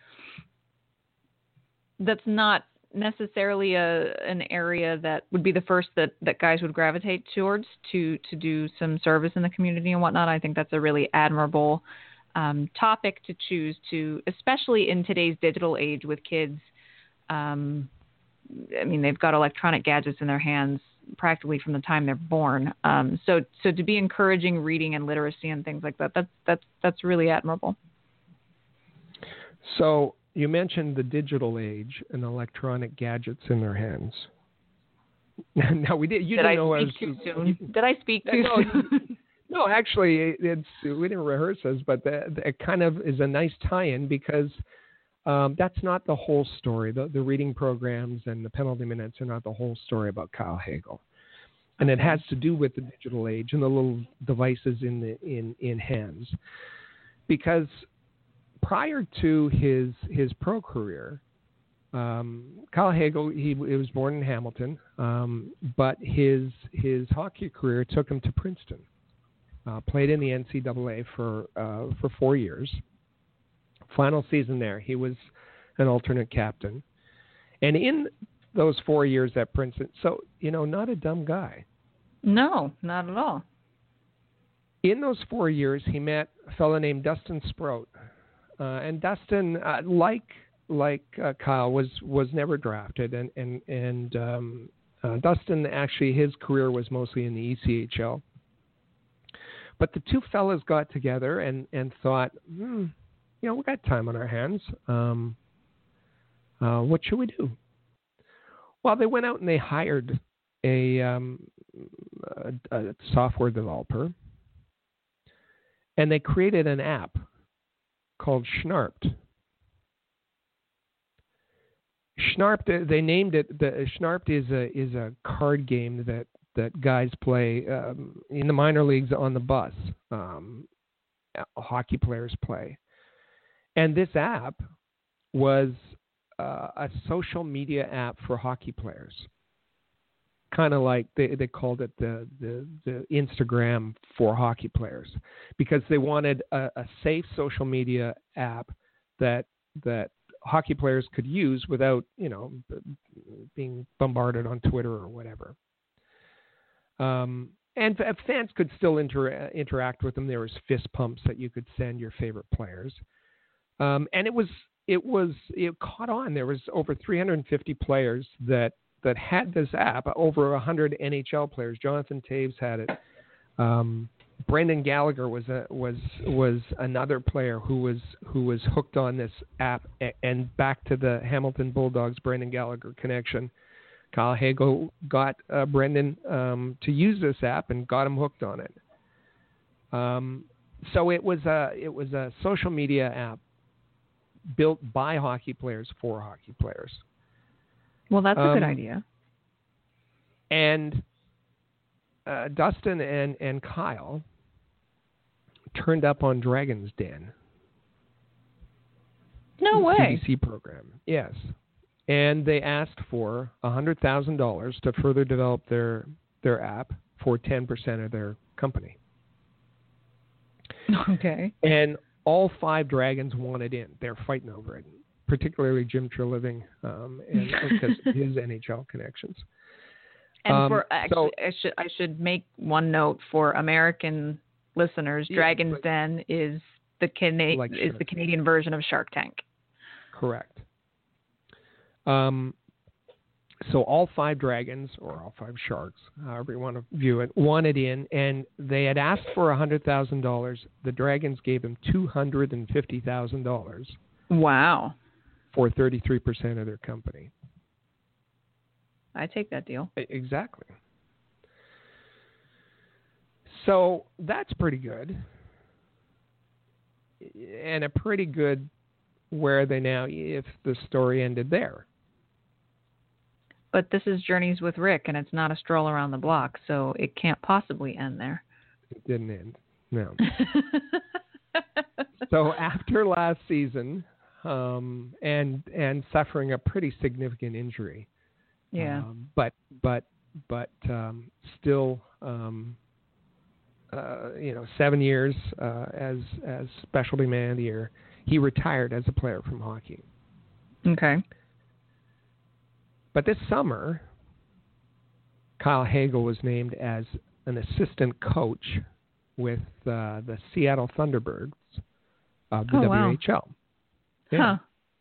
that's not necessarily a an area that would be the first that, that guys would gravitate towards to to do some service in the community and whatnot. I think that's a really admirable um, topic to choose to, especially in today's digital age with kids. Um, I mean, they've got electronic gadgets in their hands practically from the time they're born. Um, so so to be encouraging reading and literacy and things like that, that's that's that's really admirable. So you mentioned the digital age and electronic gadgets in their hands. No, we did. You did didn't I know speak was, too soon? Did I speak too no, soon? No, actually, it's we didn't rehearse this, but the, the, it kind of is a nice tie-in because um, that's not the whole story. The, the reading programs and the penalty minutes are not the whole story about Kyle Hagel, and it has to do with the digital age and the little devices in the in in hands, because prior to his his pro career, um, Kyle Hagel he, he was born in Hamilton, um, but his his hockey career took him to Princeton. Uh, played in the N C double A for uh, for four years. Final season there, he was an alternate captain, and in those four years at Princeton, so you know, not a dumb guy. No, not at all. In those four years, he met a fellow named Dustin Sprout. Uh, and Dustin, uh, like like uh, Kyle, was was never drafted, and and and um, uh, Dustin actually his career was mostly in the E C H L. But the two fellas got together and and thought, hmm, you know, we got time on our hands. Um, uh, what should we do? Well, they went out and they hired a, um, a, a software developer, and they created an app called Schnarped. Schnarped, they named it. The Schnarped is a is a card game that, that guys play um, in the minor leagues on the bus. Um, hockey players play, and this app was uh, a social media app for hockey players. Kind of like they, they called it the, the the Instagram for hockey players, because they wanted a, a safe social media app that that hockey players could use without, you know, being bombarded on Twitter or whatever. Um, and fans could still inter- interact with them. There was fist pumps that you could send your favorite players, um, and it was it was it caught on. There was over three hundred fifty players that. that had this app, over one hundred N H L players. Jonathan Toews had it. Um, Brendan Gallagher was a, was was another player who was who was hooked on this app. And back to the Hamilton Bulldogs Brendan Gallagher connection, Kyle Hagel got uh, Brendan um, to use this app and got him hooked on it. Um, so it was a it was a social media app built by hockey players for hockey players. Well, that's a um, good idea. And uh, Dustin and, and Kyle turned up on Dragon's Den. No way. C D C program, yes. And they asked for one hundred thousand dollars to further develop their their app for ten percent of their company. Okay. And all five Dragons wanted in. They're fighting over it. Particularly Jim Treliving, um, and because of his N H L connections. And um, for actually, so, I should I should make one note for American listeners. Yeah, Dragon's like, Den is the Cana- like is the Canadian version of Shark Tank. Correct. Um, so all five Dragons, or all five Sharks, however you want to view it, wanted in, and they had asked for one hundred thousand dollars. The Dragons gave them two hundred fifty thousand dollars. Wow. For thirty-three percent of their company. I take that deal. Exactly. So that's pretty good. And a pretty good where are they now if the story ended there. But this is Journeys with Rick, and it's not a stroll around the block, so it can't possibly end there. It didn't end. No. So after last season, um, and and suffering a pretty significant injury, yeah, um, but but but um, still, um, uh, you know, seven years uh, as as specialty man of the year, he retired as a player from hockey. okay. But this summer, Kyle Hagel was named as an assistant coach with uh, the Seattle Thunderbirds of the Oh, W H L. wow. Yeah. Huh.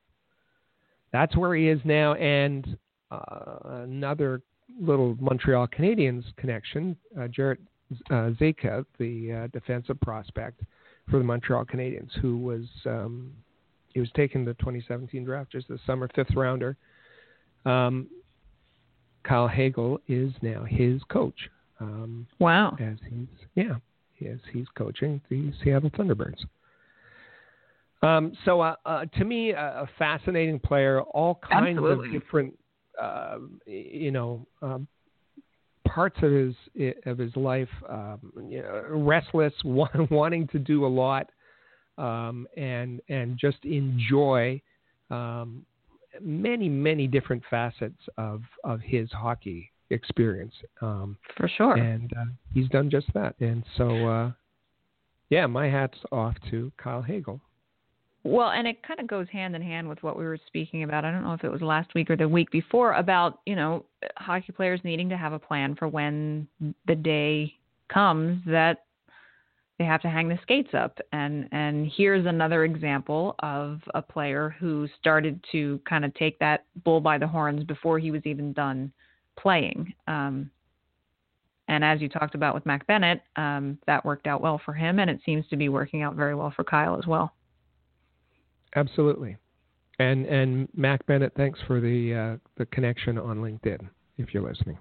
That's where he is now. And uh, another little Montreal Canadiens connection, uh, Jarrett uh, Zeka, the uh, defensive prospect for the Montreal Canadiens, who was um, he was taken the twenty seventeen draft just this summer, fifth rounder. Um, Kyle Hagel is now his coach. Um, Wow. As he's yeah, as he's coaching the Seattle Thunderbirds. Um, so uh, uh, to me, a, a fascinating player, all kinds Absolutely. of different, uh, you know, um, parts of his of his life. Um, you know, restless, wanting to do a lot, um, and and just enjoy um, many many different facets of of his hockey experience. Um, For sure. And uh, he's done just that. And so, uh, yeah, my hat's off to Kyle Hagel. Well, and it kind of goes hand in hand with what we were speaking about. I don't know if it was last week or the week before about, you know, hockey players needing to have a plan for when the day comes that they have to hang the skates up. And, and here's another example of a player who started to kind of take that bull by the horns before he was even done playing. Um, and as you talked about with Mac Bennett, um, that worked out well for him, and it seems to be working out very well for Kyle as well. Absolutely. And and Mac Bennett, thanks for the uh, the connection on LinkedIn, if you're listening.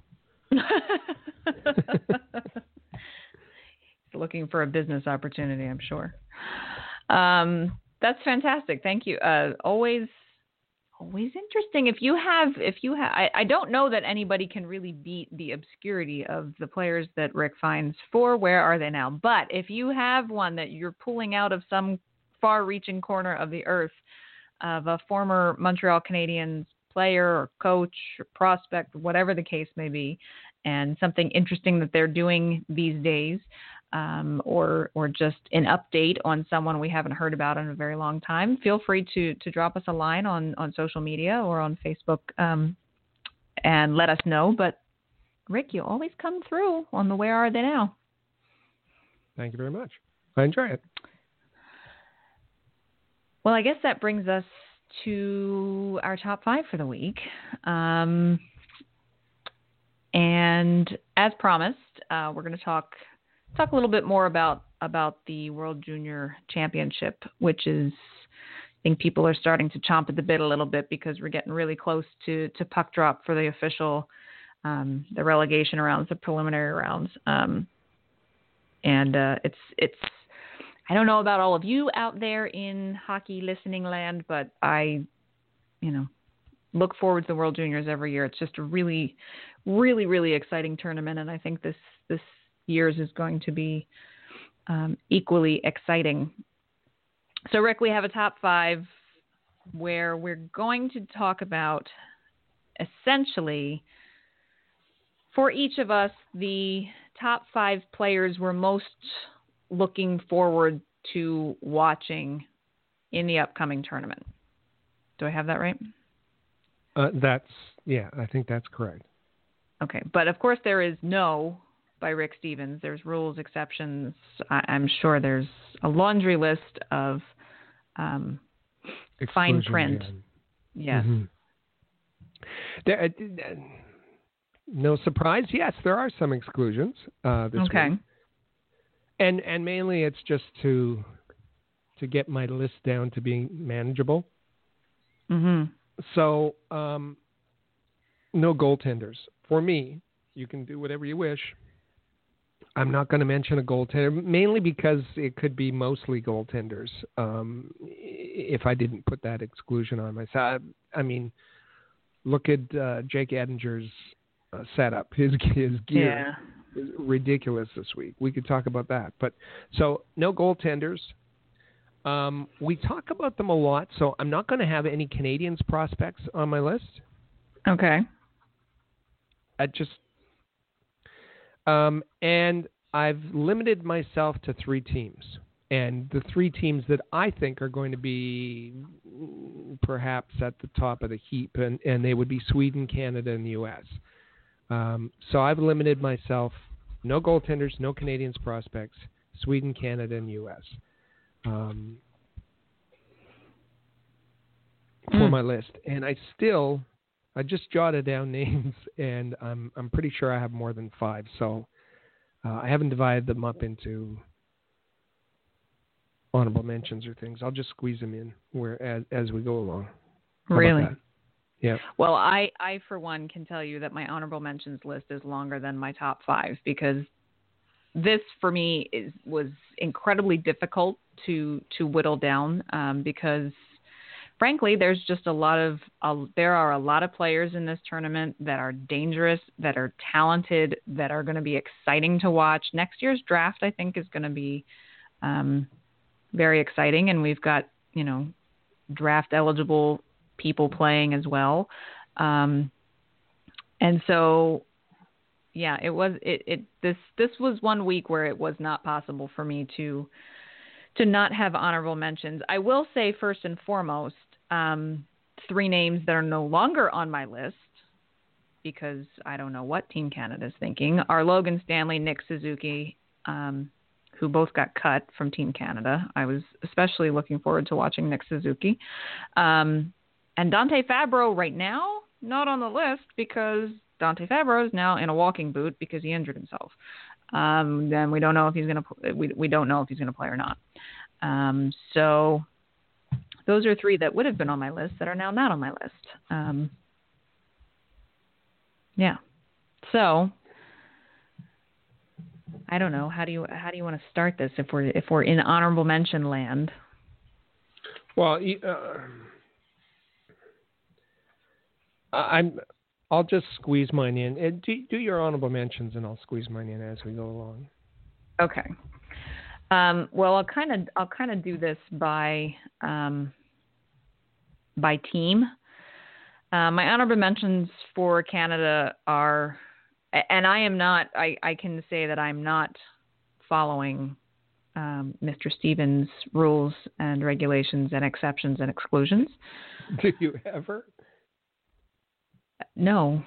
Looking for a business opportunity, I'm sure. Um, that's fantastic. Thank you. Uh, always, always interesting. If you have, if you have, I, I don't know that anybody can really beat the obscurity of the players that Rick finds for Where Are They Now? But if you have one that you're pulling out of some far-reaching corner of the earth of a former Montreal Canadiens player or coach or prospect, whatever the case may be, and something interesting that they're doing these days, um, or or just an update on someone we haven't heard about in a very long time, feel free to to drop us a line on, on social media or on Facebook um, and let us know. But, Rick, you always come through on the Where Are They Now? Thank you very much. I enjoy it. Well, I guess that brings us to our top five for the week. Um, and as promised, uh, we're going to talk talk a little bit more about, about the World Junior Championship, which is, I think people are starting to chomp at the bit a little bit because we're getting really close to, to puck drop for the official, um, the relegation rounds, the preliminary rounds. Um, and uh, it's it's. I don't know about all of you out there in hockey listening land, but I, you know, look forward to the World Juniors every year. It's just a really, really, really exciting tournament, and I think this this year's is going to be um, equally exciting. So, Rick, we have a top five where we're going to talk about essentially, for each of us, the top five players we're most looking forward to watching in the upcoming tournament. Do I have that right? Uh, that's, yeah, I think that's correct. Okay. But of course there is no by Rick Stevens. There's rules, exceptions. I, I'm sure there's a laundry list of um, fine print. Yeah. Yes. Mm-hmm. There, uh, no surprise. Yes, there are some exclusions uh, this okay. week. And and mainly it's just to to get my list down to being manageable. Mm-hmm. So um, no goaltenders. For me, you can do whatever you wish. I'm not going to mention a goaltender, mainly because it could be mostly goaltenders um, if I didn't put that exclusion on myself. I mean, look at uh, Jake Edinger's uh, setup, his his gear. Yeah. ridiculous this week. We could talk about that. But so no goaltenders. Um, we talk about them a lot, so I'm not going to have any Canadians prospects on my list. Okay. I just um, and I've limited myself to three teams, and the three teams that I think are going to be perhaps at the top of the heap, and, and they would be Sweden, Canada, and the U S. Um, so I've limited myself, no goaltenders, no Canadians prospects, Sweden, Canada, and U S. Um, for mm. my list. And I still, I just jotted down names, and I'm I'm pretty sure I have more than five. So uh, I haven't divided them up into honorable mentions or things. I'll just squeeze them in where as, as we go along. How really? Yeah. Well, I, I, for one, can tell you that my honorable mentions list is longer than my top five, because this, for me, is was incredibly difficult to to whittle down um, because, frankly, there's just a lot of uh, there are a lot of players in this tournament that are dangerous, that are talented, that are going to be exciting to watch. Next year's draft, I think, is going to be um, very exciting, and we've got, you know, draft eligible people playing as well, um, and so. Yeah, it was it, it this this was one week where it was not possible for me to to not have honorable mentions. I will say first and foremost, um, three names that are no longer on my list, because I don't know what Team Canada is thinking, are Logan Stanley, Nick Suzuki, um, who both got cut from Team Canada. I was especially looking forward to watching Nick Suzuki. Um, and Dante Fabro right now, not on the list, because Dante Fabro is now in a walking boot because he injured himself. Um, then we don't know if he's going to we we don't know if he's going to play or not. Um, so those are three that would have been on my list that are now not on my list. Um, yeah. So I don't know. How do you how do you want to start this if we're if we're in honorable mention land? Well, uh, I'm. I'll just squeeze mine in. Do, do your honorable mentions, and I'll squeeze mine in as we go along. Okay. Um, well, I'll kind of I'll kind of do this by um, by team. Uh, my honorable mentions for Canada are, and I am not. I, I can say that I'm not following um, Mister Stevens' rules and regulations and exceptions and exclusions. Do you ever? No.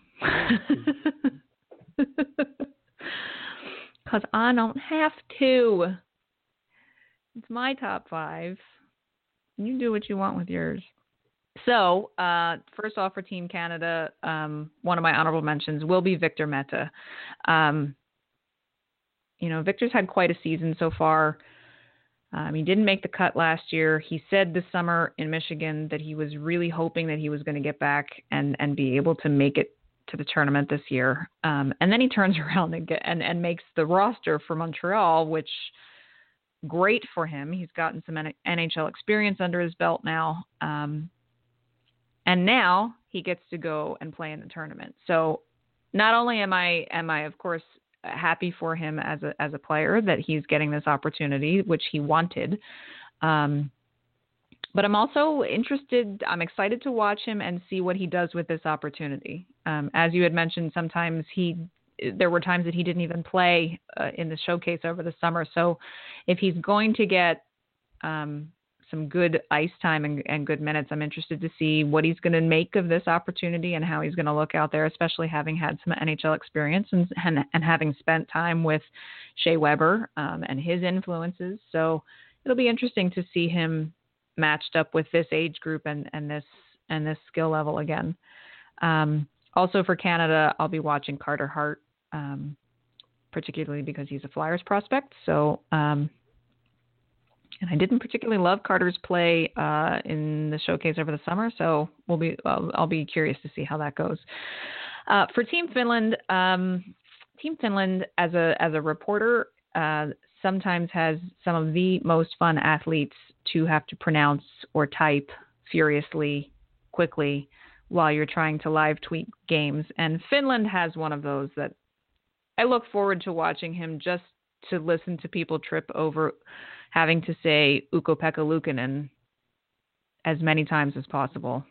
Because I don't have to. It's my top five. You do what you want with yours. So, uh, first off, for Team Canada, um, one of my honorable mentions will be Victor Mete. Um, you know, Victor's had quite a season so far. Um, he didn't make the cut last year. He said this summer in Michigan that he was really hoping that he was going to get back and, and be able to make it to the tournament this year. Um, and then he turns around and, get, and, and makes the roster for Montreal, which great for him. He's gotten some N H L experience under his belt now. Um, and now he gets to go and play in the tournament. So not only am I, am I, of course, happy for him as a as a player that he's getting this opportunity, which he wanted. Um, but I'm also interested, I'm excited to watch him and see what he does with this opportunity. Um, as you had mentioned, sometimes he, there were times that he didn't even play uh, in the showcase over the summer. So if he's going to get um, some good ice time and, and good minutes, I'm interested to see what he's going to make of this opportunity and how he's going to look out there, especially having had some N H L experience and and, and having spent time with Shea Weber um, and his influences. So it'll be interesting to see him matched up with this age group and, and this and this skill level again. Um, also for Canada, I'll be watching Carter Hart, um, particularly because he's a Flyers prospect. So um, And I didn't particularly love Carter's play uh, in the showcase over the summer, so we'll be I'll, I'll be curious to see how that goes. Uh, for Team Finland, um, Team Finland as a as a reporter uh, sometimes has some of the most fun athletes to have to pronounce or type furiously, quickly while you're trying to live tweet games, and Finland has one of those that I look forward to watching him just to listen to people trip over having to say Ukko-Pekka Luukkonen as many times as possible.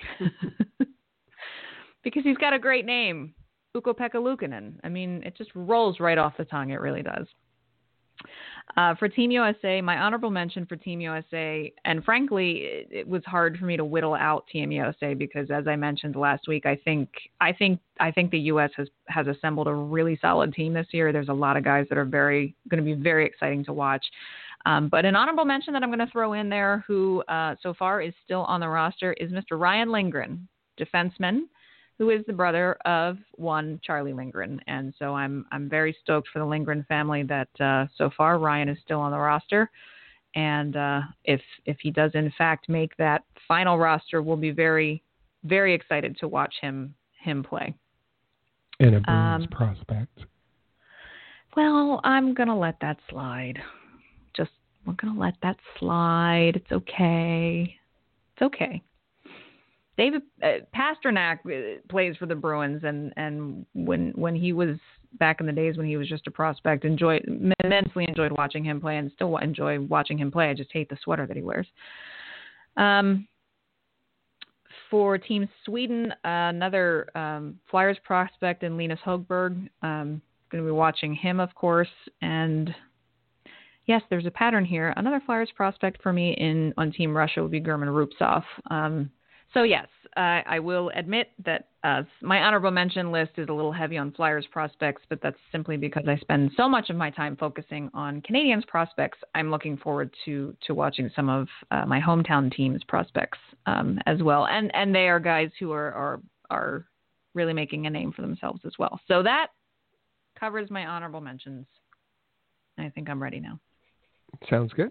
Because he's got a great name, Ukko-Pekka Luukkonen. I mean, it just rolls right off the tongue. It really does. Uh, for Team U S A, my honorable mention for Team U S A, and frankly, it, it was hard for me to whittle out Team U S A because, as I mentioned last week, I think I think I think the U S has has assembled a really solid team this year. There's a lot of guys that are very going to be very exciting to watch. Um, but an honorable mention that I'm going to throw in there, who uh, so far is still on the roster, is Mister Ryan Lindgren, defenseman, who is the brother of one Charlie Lindgren. And so I'm I'm very stoked for the Lindgren family that uh, so far Ryan is still on the roster. And uh, if if he does in fact make that final roster, we'll be very, very excited to watch him him play. And a Bruins um, prospect. Well, I'm going to let that slide. Just, we're going to let that slide. It's okay. It's okay. David uh, Pastrnak uh, plays for the Bruins, and, and when when he was back in the days when he was just a prospect, enjoyed immensely enjoyed watching him play, and still enjoy watching him play. I just hate the sweater that he wears. Um, for Team Sweden, uh, another um, Flyers prospect in Linus Högberg. Um, going to be watching him, of course, and yes, there's a pattern here. Another Flyers prospect for me in on Team Russia would be German Rupsov. Um, So, yes, uh, I will admit that uh, my honorable mention list is a little heavy on Flyers prospects, but that's simply because I spend so much of my time focusing on Canadians prospects. I'm looking forward to to watching some of uh, my hometown team's prospects um, as well. And and they are guys who are, are, are really making a name for themselves as well. So that covers my honorable mentions. I think I'm ready now. Sounds good.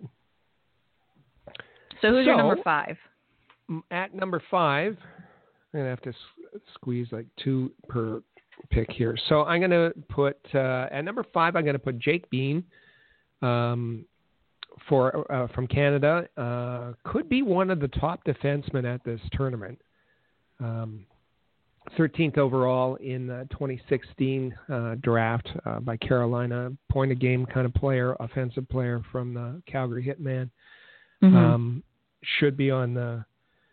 So who's so, your number five? At number five, I'm going to have to s- squeeze like two per pick here. So I'm going to put, uh, at number five, I'm going to put Jake Bean um, for uh, from Canada. Uh, could be one of the top defensemen at this tournament. Um, thirteenth overall in the twenty sixteen uh, draft uh, by Carolina. Point of game kind of player, offensive player from the Calgary Hitman. Mm-hmm. Um, should be on the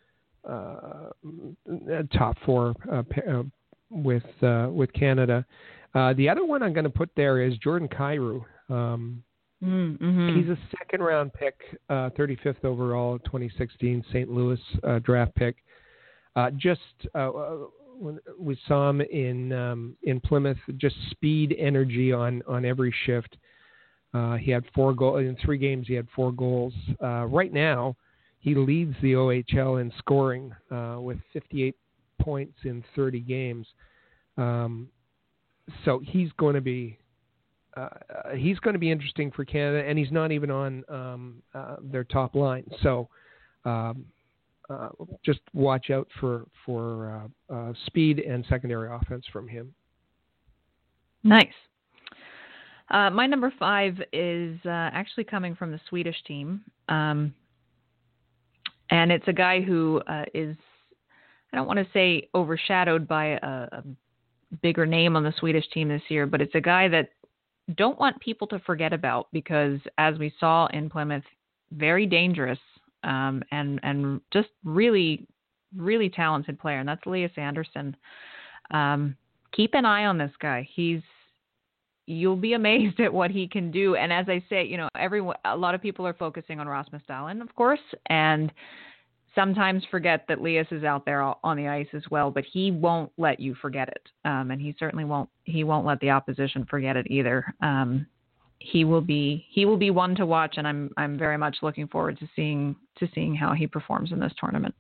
uh, top four uh, uh, with uh, with Canada. Uh, the other one I'm going to put there is Jordan Kyrou. Um, mm-hmm. He's a second round pick, uh, thirty-fifth overall, twenty sixteen Saint Louis uh, draft pick. Uh, just uh, when we saw him in um, in Plymouth, just speed, energy on on every shift. Uh, he had four goals in three games. He had four goals. Uh, right now, he leads the O H L in scoring uh, with fifty-eight points in thirty games. Um, so he's going to be uh, he's going to be interesting for Canada, and he's not even on um, uh, their top line. So um, uh, just watch out for for uh, uh, speed and secondary offense from him. Nice. Uh, my number five is uh, actually coming from the Swedish team. Um, and it's a guy who uh, is, I don't want to say overshadowed by a, a bigger name on the Swedish team this year, but it's a guy that don't want people to forget about because, as we saw in Plymouth, very dangerous um, and, and just really, really talented player. And that's Elias Anderson. Um, keep an eye on this guy. He's, You'll be amazed at what he can do. And as I say, you know, everyone, a lot of people are focusing on Rasmus Dahlin, of course, and sometimes forget that Elias is out there on the ice as well, but he won't let you forget it. Um, and he certainly won't, he won't let the opposition forget it either. Um, he will be, he will be one to watch. And I'm, I'm very much looking forward to seeing, to seeing how he performs in this tournament.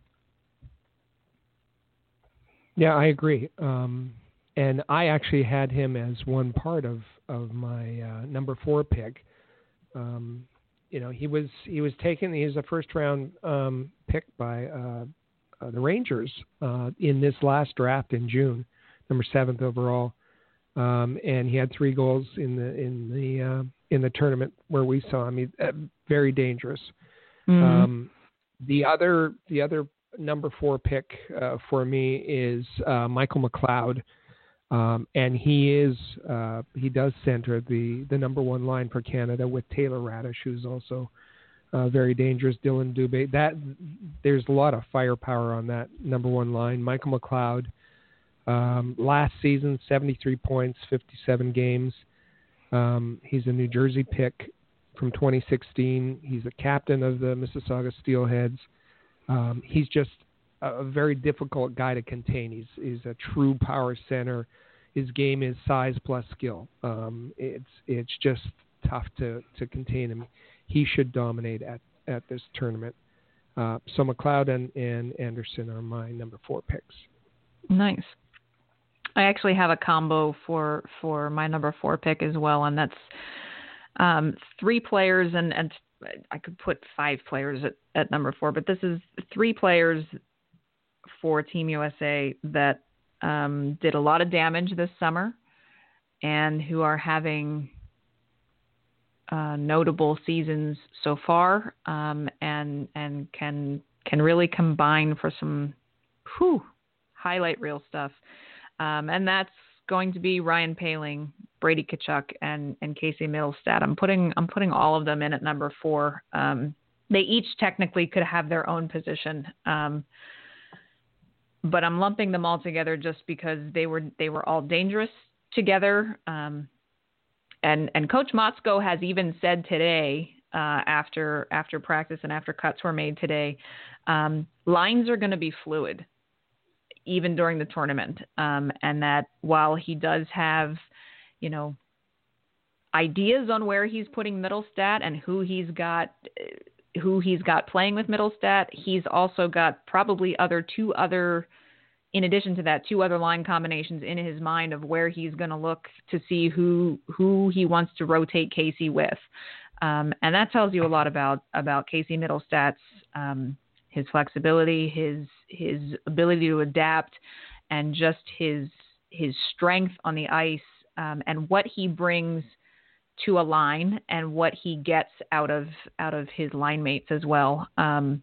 Yeah, I agree. Um, And I actually had him as one part of, of my uh, number four pick. Um, you know, he was he was taken. He was a first round um, pick by uh, uh, the Rangers uh, in this last draft in June, number seventh overall, um, and he had three goals in the in the uh, in the tournament where we saw him. He, uh, very dangerous. Mm-hmm. Um, the other the other number four pick uh, for me is uh, Michael McLeod. Um, and he is uh, he does center the, the number one line for Canada with Taylor Radish, who's also uh, very dangerous. Dylan Dubé. That there's a lot of firepower on that number one line. Michael McLeod, um, last season seventy-three points, fifty-seven games. Um, he's a New Jersey pick from twenty sixteen. He's the captain of the Mississauga Steelheads. Um, he's just a very difficult guy to contain. He's, he's a true power center. His game is size plus skill. Um, it's it's just tough to, to contain him. He should dominate at, at this tournament. Uh, so McLeod and, and Anderson are my number four picks. Nice. I actually have a combo for, for my number four pick as well, and that's um, three players, and, and I could put five players at, at number four, but this is three players for Team U S A that um, did a lot of damage this summer and who are having uh, notable seasons so far, um, and and can can really combine for some whew, highlight reel stuff. Um, and that's going to be Ryan Poehling, Brady Tkachuk, and and Casey Mittelstadt. I'm putting I'm putting all of them in at number four. Um, they each technically could have their own position. Um, But I'm lumping them all together just because they were they were all dangerous together. Um, and and Coach Motzko has even said today, uh, after after practice and after cuts were made today, um, lines are going to be fluid, even during the tournament. Um, and that while he does have, you know, ideas on where he's putting Mittelstadt and who he's got. who he's got playing with Mittelstadt, he's also got probably other two other, in addition to that, two other line combinations in his mind of where he's going to look to see who who he wants to rotate Casey with. Um, and that tells you a lot about, about Casey Mittelstadt's, um, his flexibility, his his ability to adapt, and just his his strength on the ice, um, and what he brings to a line and what he gets out of out of his line mates as well. Um,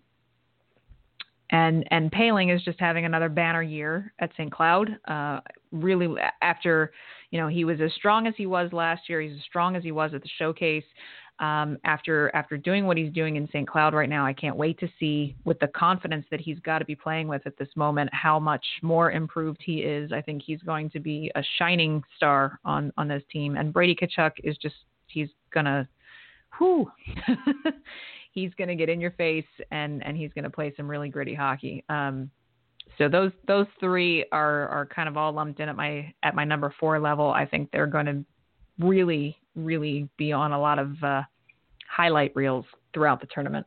and and Poehling is just having another banner year at Saint Cloud. Uh, really, after you know he was as strong as he was last year, he's as strong as he was at the showcase. Um, after after doing what he's doing in Saint Cloud right now, I can't wait to see, with the confidence that he's got to be playing with at this moment, how much more improved he is. I think he's going to be a shining star on, on this team. And Brady Tkachuk is just, he's gonna, whoo, he's gonna get in your face and, and he's gonna play some really gritty hockey. Um, so those those three are are kind of all lumped in at my at my number four level. I think they're going to really really be on a lot of uh, highlight reels throughout the tournament.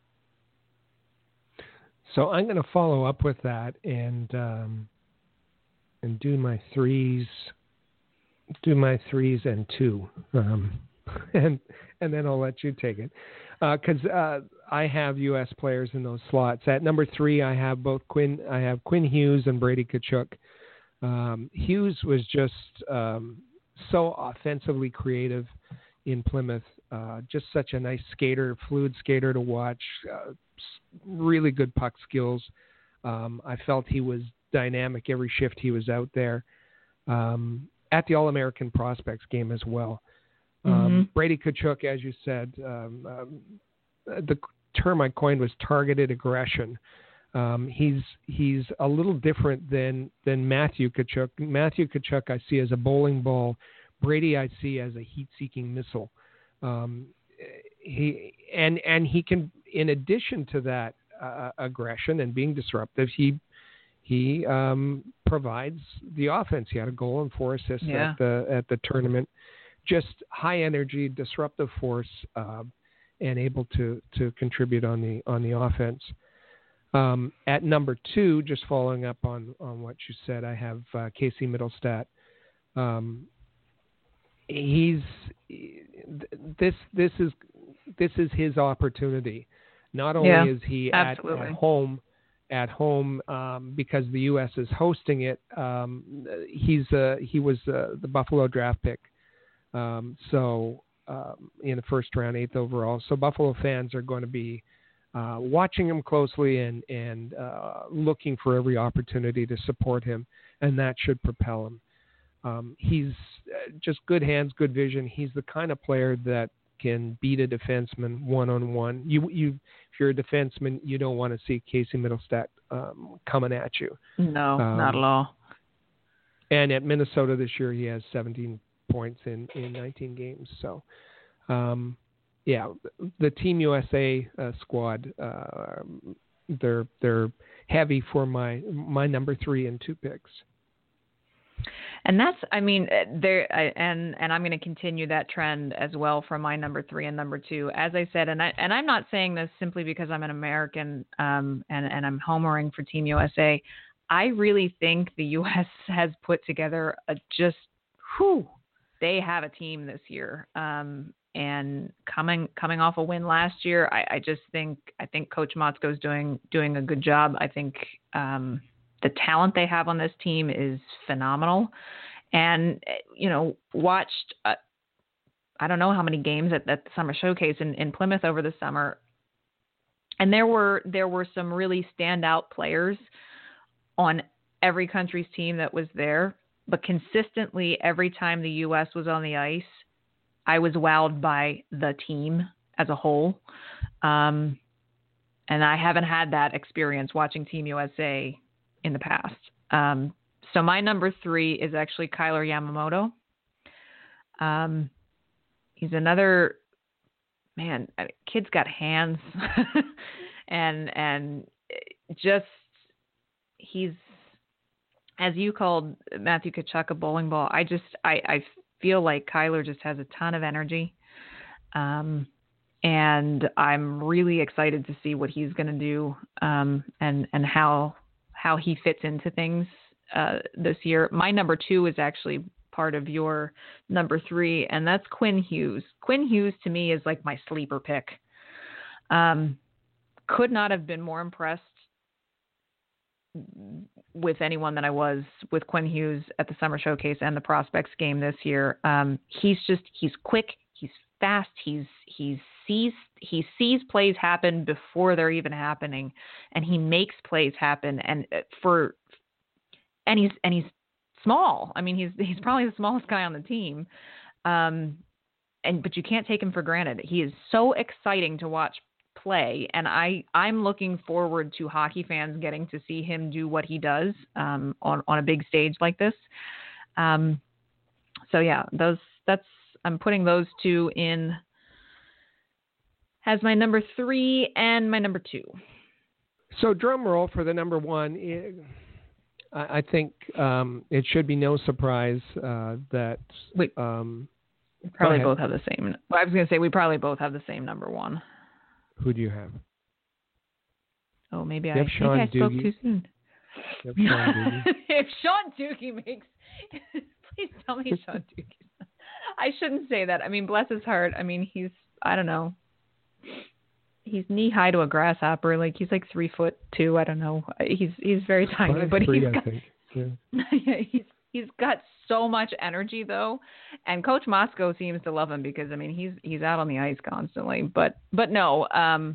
So I'm going to follow up with that and um, and do my threes, do my threes and two, um, and and then I'll let you take it because uh, uh, I have U S players in those slots. At number three, I have both Quinn. I have Quinn Hughes and Brady Tkachuk. Um, Hughes was just um, so offensively creative in Plymouth. Uh, just such a nice skater, fluid skater to watch. Uh, really good puck skills. Um, I felt he was dynamic every shift he was out there. Um, at the All-American Prospects game as well. Um, mm-hmm. Brady Tkachuk, as you said, um, um, the term I coined was targeted aggression. Um, he's he's a little different than than Matthew Tkachuk. Matthew Tkachuk I see as a bowling ball. Brady I see as a heat-seeking missile. Um, he and and he can, in addition to that uh, aggression and being disruptive, he he um, provides the offense. He had a goal and four assists yeah. at the at the tournament. Just high energy, disruptive force, uh, and able to to contribute on the on the offense. Um, at number two, just following up on, on what you said, I have uh, Casey Mittelstadt. Um, he's this this is this is his opportunity. Not only yeah, is he at, at home at home um, because the U S is hosting it. Um, he's uh, he was uh, the Buffalo draft pick, um, so um, in the first round, eighth overall. So Buffalo fans are going to be Uh, watching him closely and, and uh, looking for every opportunity to support him, and that should propel him. Um, he's just good hands, good vision. He's the kind of player that can beat a defenseman one-on-one. You, you, if you're a defenseman, you don't want to see Casey Mittelstadt um, coming at you. No, um, not at all. And at Minnesota this year, he has seventeen points in, in nineteen games. So, um, yeah, the Team U S A uh, squad, uh, they're they're heavy for my my number three and two picks. And that's, I mean, there, I, and and I'm going to continue that trend as well from my number three and number two. As I said, and I and I'm not saying this simply because I'm an American um, and and I'm homering for Team U S A. I really think the U S has put together a just, whew, they have a team this year. Um, and coming coming off a win last year, I, I just think I think Coach Motzko's doing doing a good job. I think um, the talent they have on this team is phenomenal. And, you know, watched, uh, I don't know how many games at, at the Summer Showcase in, in Plymouth over the summer. And there were there were some really standout players on every country's team that was there. But consistently, every time the U S was on the ice, I was wowed by the team as a whole. Um, and I haven't had that experience watching Team U S A in the past. Um, so my number three is actually Kyler Yamamoto. Um, he's another, man, I mean, kid's got hands and, and just, he's, as you called Matthew Tkachuk a bowling ball. I just, I, I feel like Kyler just has a ton of energy. Um, and I'm really excited to see what he's going to do, um, and, and how, how he fits into things, uh, this year. My number two is actually part of your number three, and that's Quinn Hughes. Quinn Hughes to me is like my sleeper pick. Um, could not have been more impressed with anyone than I was with Quinn Hughes at the Summer Showcase and the Prospects game this year. Um, he's just, he's quick, he's fast, he's, he sees, he sees plays happen before they're even happening, and he makes plays happen. And for, and he's, and he's small. I mean, he's, he's probably the smallest guy on the team. Um, and, but you can't take him for granted. He is so exciting to watch play, and I, I'm looking forward to hockey fans getting to see him do what he does um, on, on a big stage like this. Um, so yeah, those that's I'm putting those two in as my number three and my number two. So drum roll for the number one. It, I, I think um, it should be no surprise uh, that we um, probably both have the same. I was going to say we probably both have the same number one. Who do you have? Oh, maybe you I, have maybe Sean I spoke Doogie. too soon. You have Sean Doogie. If Sean Doogie makes, please tell me Sean Doogie. I shouldn't say that. I mean, bless his heart. I mean, he's, I don't know. He's knee high to a grasshopper. Like he's like three foot two. I don't know. He's he's very tiny, Five, but three, he's I got, think. Yeah. yeah, he's he's got so much energy though, and Coach Motzko seems to love him because I mean he's he's out on the ice constantly. But but no, um,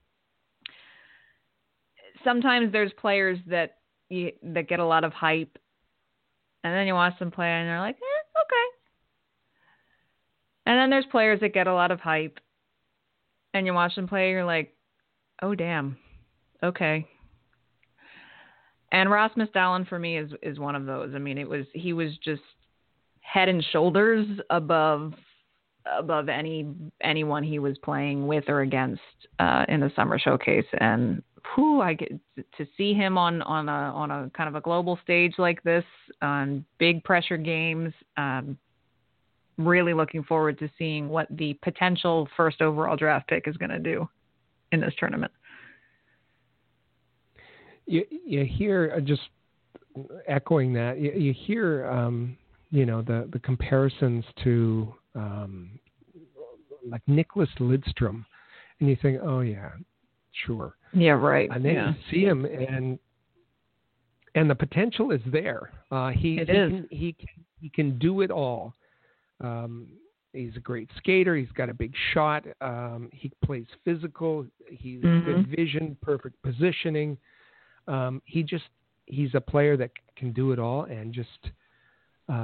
sometimes there's players that you, that get a lot of hype, and then you watch them play and they're like, eh, okay. And then there's players that get a lot of hype, and you watch them play, you're like, oh damn, okay. And Rasmus Dahlin for me is is one of those. I mean, it was he was just head and shoulders above above any anyone he was playing with or against uh, in the Summer Showcase. And whew, I get to see him on on a on a kind of a global stage like this on big pressure games. Um, really looking forward to seeing what the potential first overall draft pick is going to do in this tournament. You, you hear, just echoing that, you, you hear, um, you know, the, the comparisons to um, like Nicholas Lidstrom, and you think, oh yeah, sure. Yeah, right. And then yeah. you see him, and and the potential is there. Uh, he, it he is. Can, he, can, he can do it all. Um, he's a great skater. He's got a big shot. Um, he plays physical. He's mm-hmm. good vision, perfect positioning. Um, he just, he's a player that can do it all. And just, uh,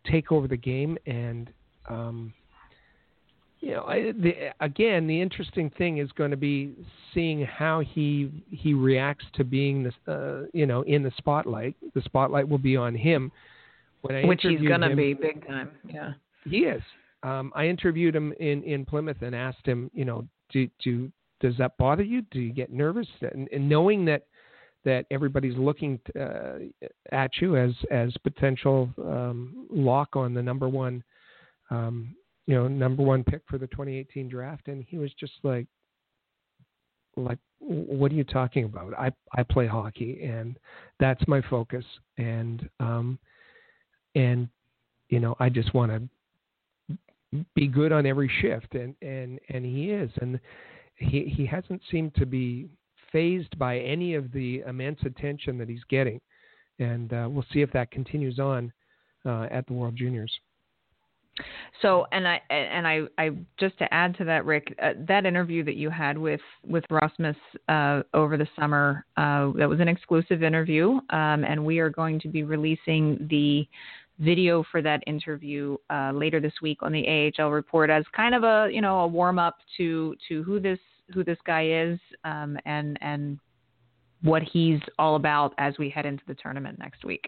take over the game. And, um, you know, I, the, again, the interesting thing is going to be seeing how he he reacts to being this, uh, you know, in the spotlight. The spotlight will be on him. When I Which he's going to him, be big time. Yeah, he is. Um, I interviewed him in, in Plymouth and asked him, you know, do, do does that bother you? Do you get nervous? And, and knowing that that everybody's looking uh, at you as as potential um, lock on the number one. Um, you know, number one pick for the twenty eighteen draft. And he was just like, like, what are you talking about? I, I play hockey and that's my focus. And, um, and, you know, I just want to be good on every shift. And, and, and he is, and he, he hasn't seemed to be fazed by any of the immense attention that he's getting. And uh, we'll see if that continues on uh, at the World Juniors. So, and I, and I, I just to add to that, Rick, uh, that interview that you had with, with Rasmus uh, over the summer, uh, that was an exclusive interview. Um, and we are going to be releasing the video for that interview uh, later this week on the A H L Report as kind of a, you know, a warm up to, to who this, who this guy is um, and, and what he's all about as we head into the tournament next week.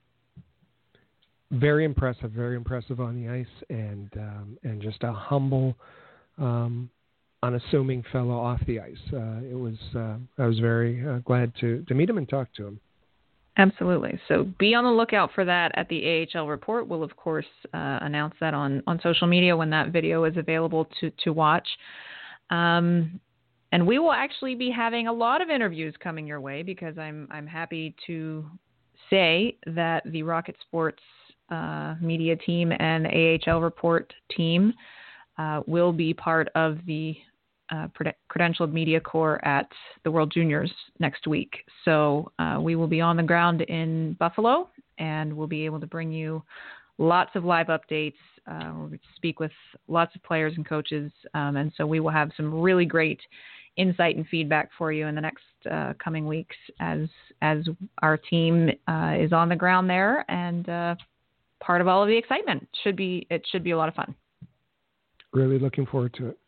Very impressive, very impressive on the ice, and um, and just a humble, um, unassuming fellow off the ice. Uh, it was uh, I was very uh, glad to, to meet him and talk to him. Absolutely. So be on the lookout for that at the A H L Report. We'll of course uh, announce that on, on social media when that video is available to to watch. Um, and we will actually be having a lot of interviews coming your way because I'm I'm happy to say that the Rocket Sports Uh, media team and A H L Report team uh, will be part of the uh, credentialed media corps at the World Juniors next week. So uh, we will be on the ground in Buffalo and we'll be able to bring you lots of live updates. Uh, we'll speak with lots of players and coaches. Um, and so we will have some really great insight and feedback for you in the next uh, coming weeks as, as our team uh, is on the ground there and uh, part of all of the excitement. Should be it should be a lot of fun. Really looking forward to it.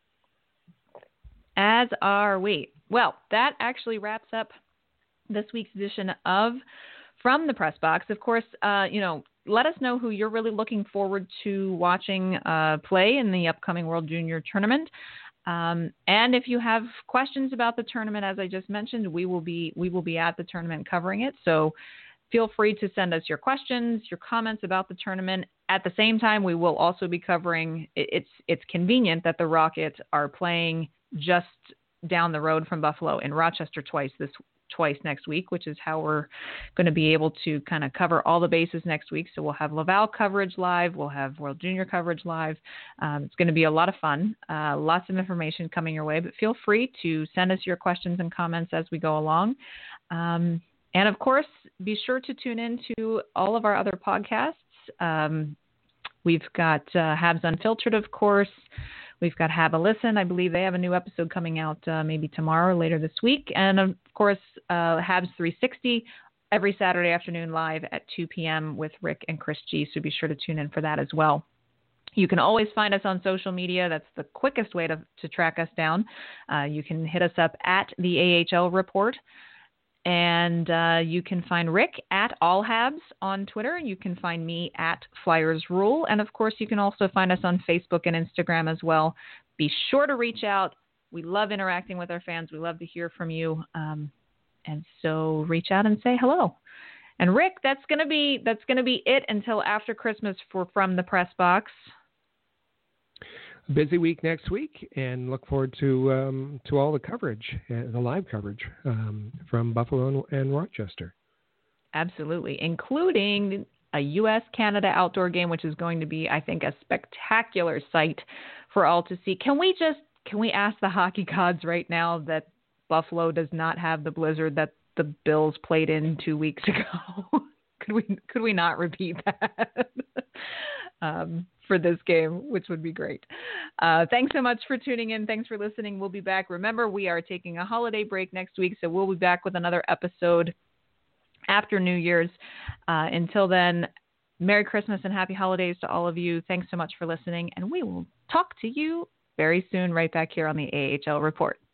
As are we. Well, that actually wraps up this week's edition of From the Press Box. Of course, uh, you know, let us know who you're really looking forward to watching uh, play in the upcoming World Junior Tournament. Um, and if you have questions about the tournament, as I just mentioned, we will be we will be at the tournament covering it. So feel free to send us your questions, your comments about the tournament. At the same time, we will also be covering, it's it's convenient that the Rockets are playing just down the road from Buffalo in Rochester twice this twice next week, which is how we're going to be able to kind of cover all the bases next week. So we'll have Laval coverage live. We'll have World Junior coverage live. Um, it's going to be a lot of fun. Uh, lots of information coming your way, but feel free to send us your questions and comments as we go along. Um, And, of course, be sure to tune in to all of our other podcasts. Um, we've got uh, Habs Unfiltered, of course. We've got Have a Listen. I believe they have a new episode coming out uh, maybe tomorrow or later this week. And, of course, uh, Habs three sixty every Saturday afternoon live at two p.m. with Rick and Chris G. So be sure to tune in for that as well. You can always find us on social media. That's the quickest way to, to track us down. Uh, you can hit us up at the A H L Report. And uh, you can find Rick at All Habs on Twitter. You can find me at Flyers Rule. And, of course, you can also find us on Facebook and Instagram as well. Be sure to reach out. We love interacting with our fans. We love to hear from you. Um, and so reach out and say hello. And, Rick, that's going to be that's going to be it until after Christmas for From the Press Box. Busy week next week, and look forward to um, to all the coverage, uh, the live coverage um, from Buffalo and, and Rochester. Absolutely, including a U S Canada outdoor game, which is going to be, I think, a spectacular sight for all to see. Can we just can we ask the hockey gods right now that Buffalo does not have the blizzard that the Bills played in two weeks ago? could we could we not repeat that? um, for this game, which would be great. Uh, thanks so much for tuning in. Thanks for listening. We'll be back. Remember, we are taking a holiday break next week, so we'll be back with another episode after New Year's. Uh, until then, Merry Christmas and happy holidays to all of you. Thanks so much for listening, and we will talk to you very soon right back here on the A H L Report.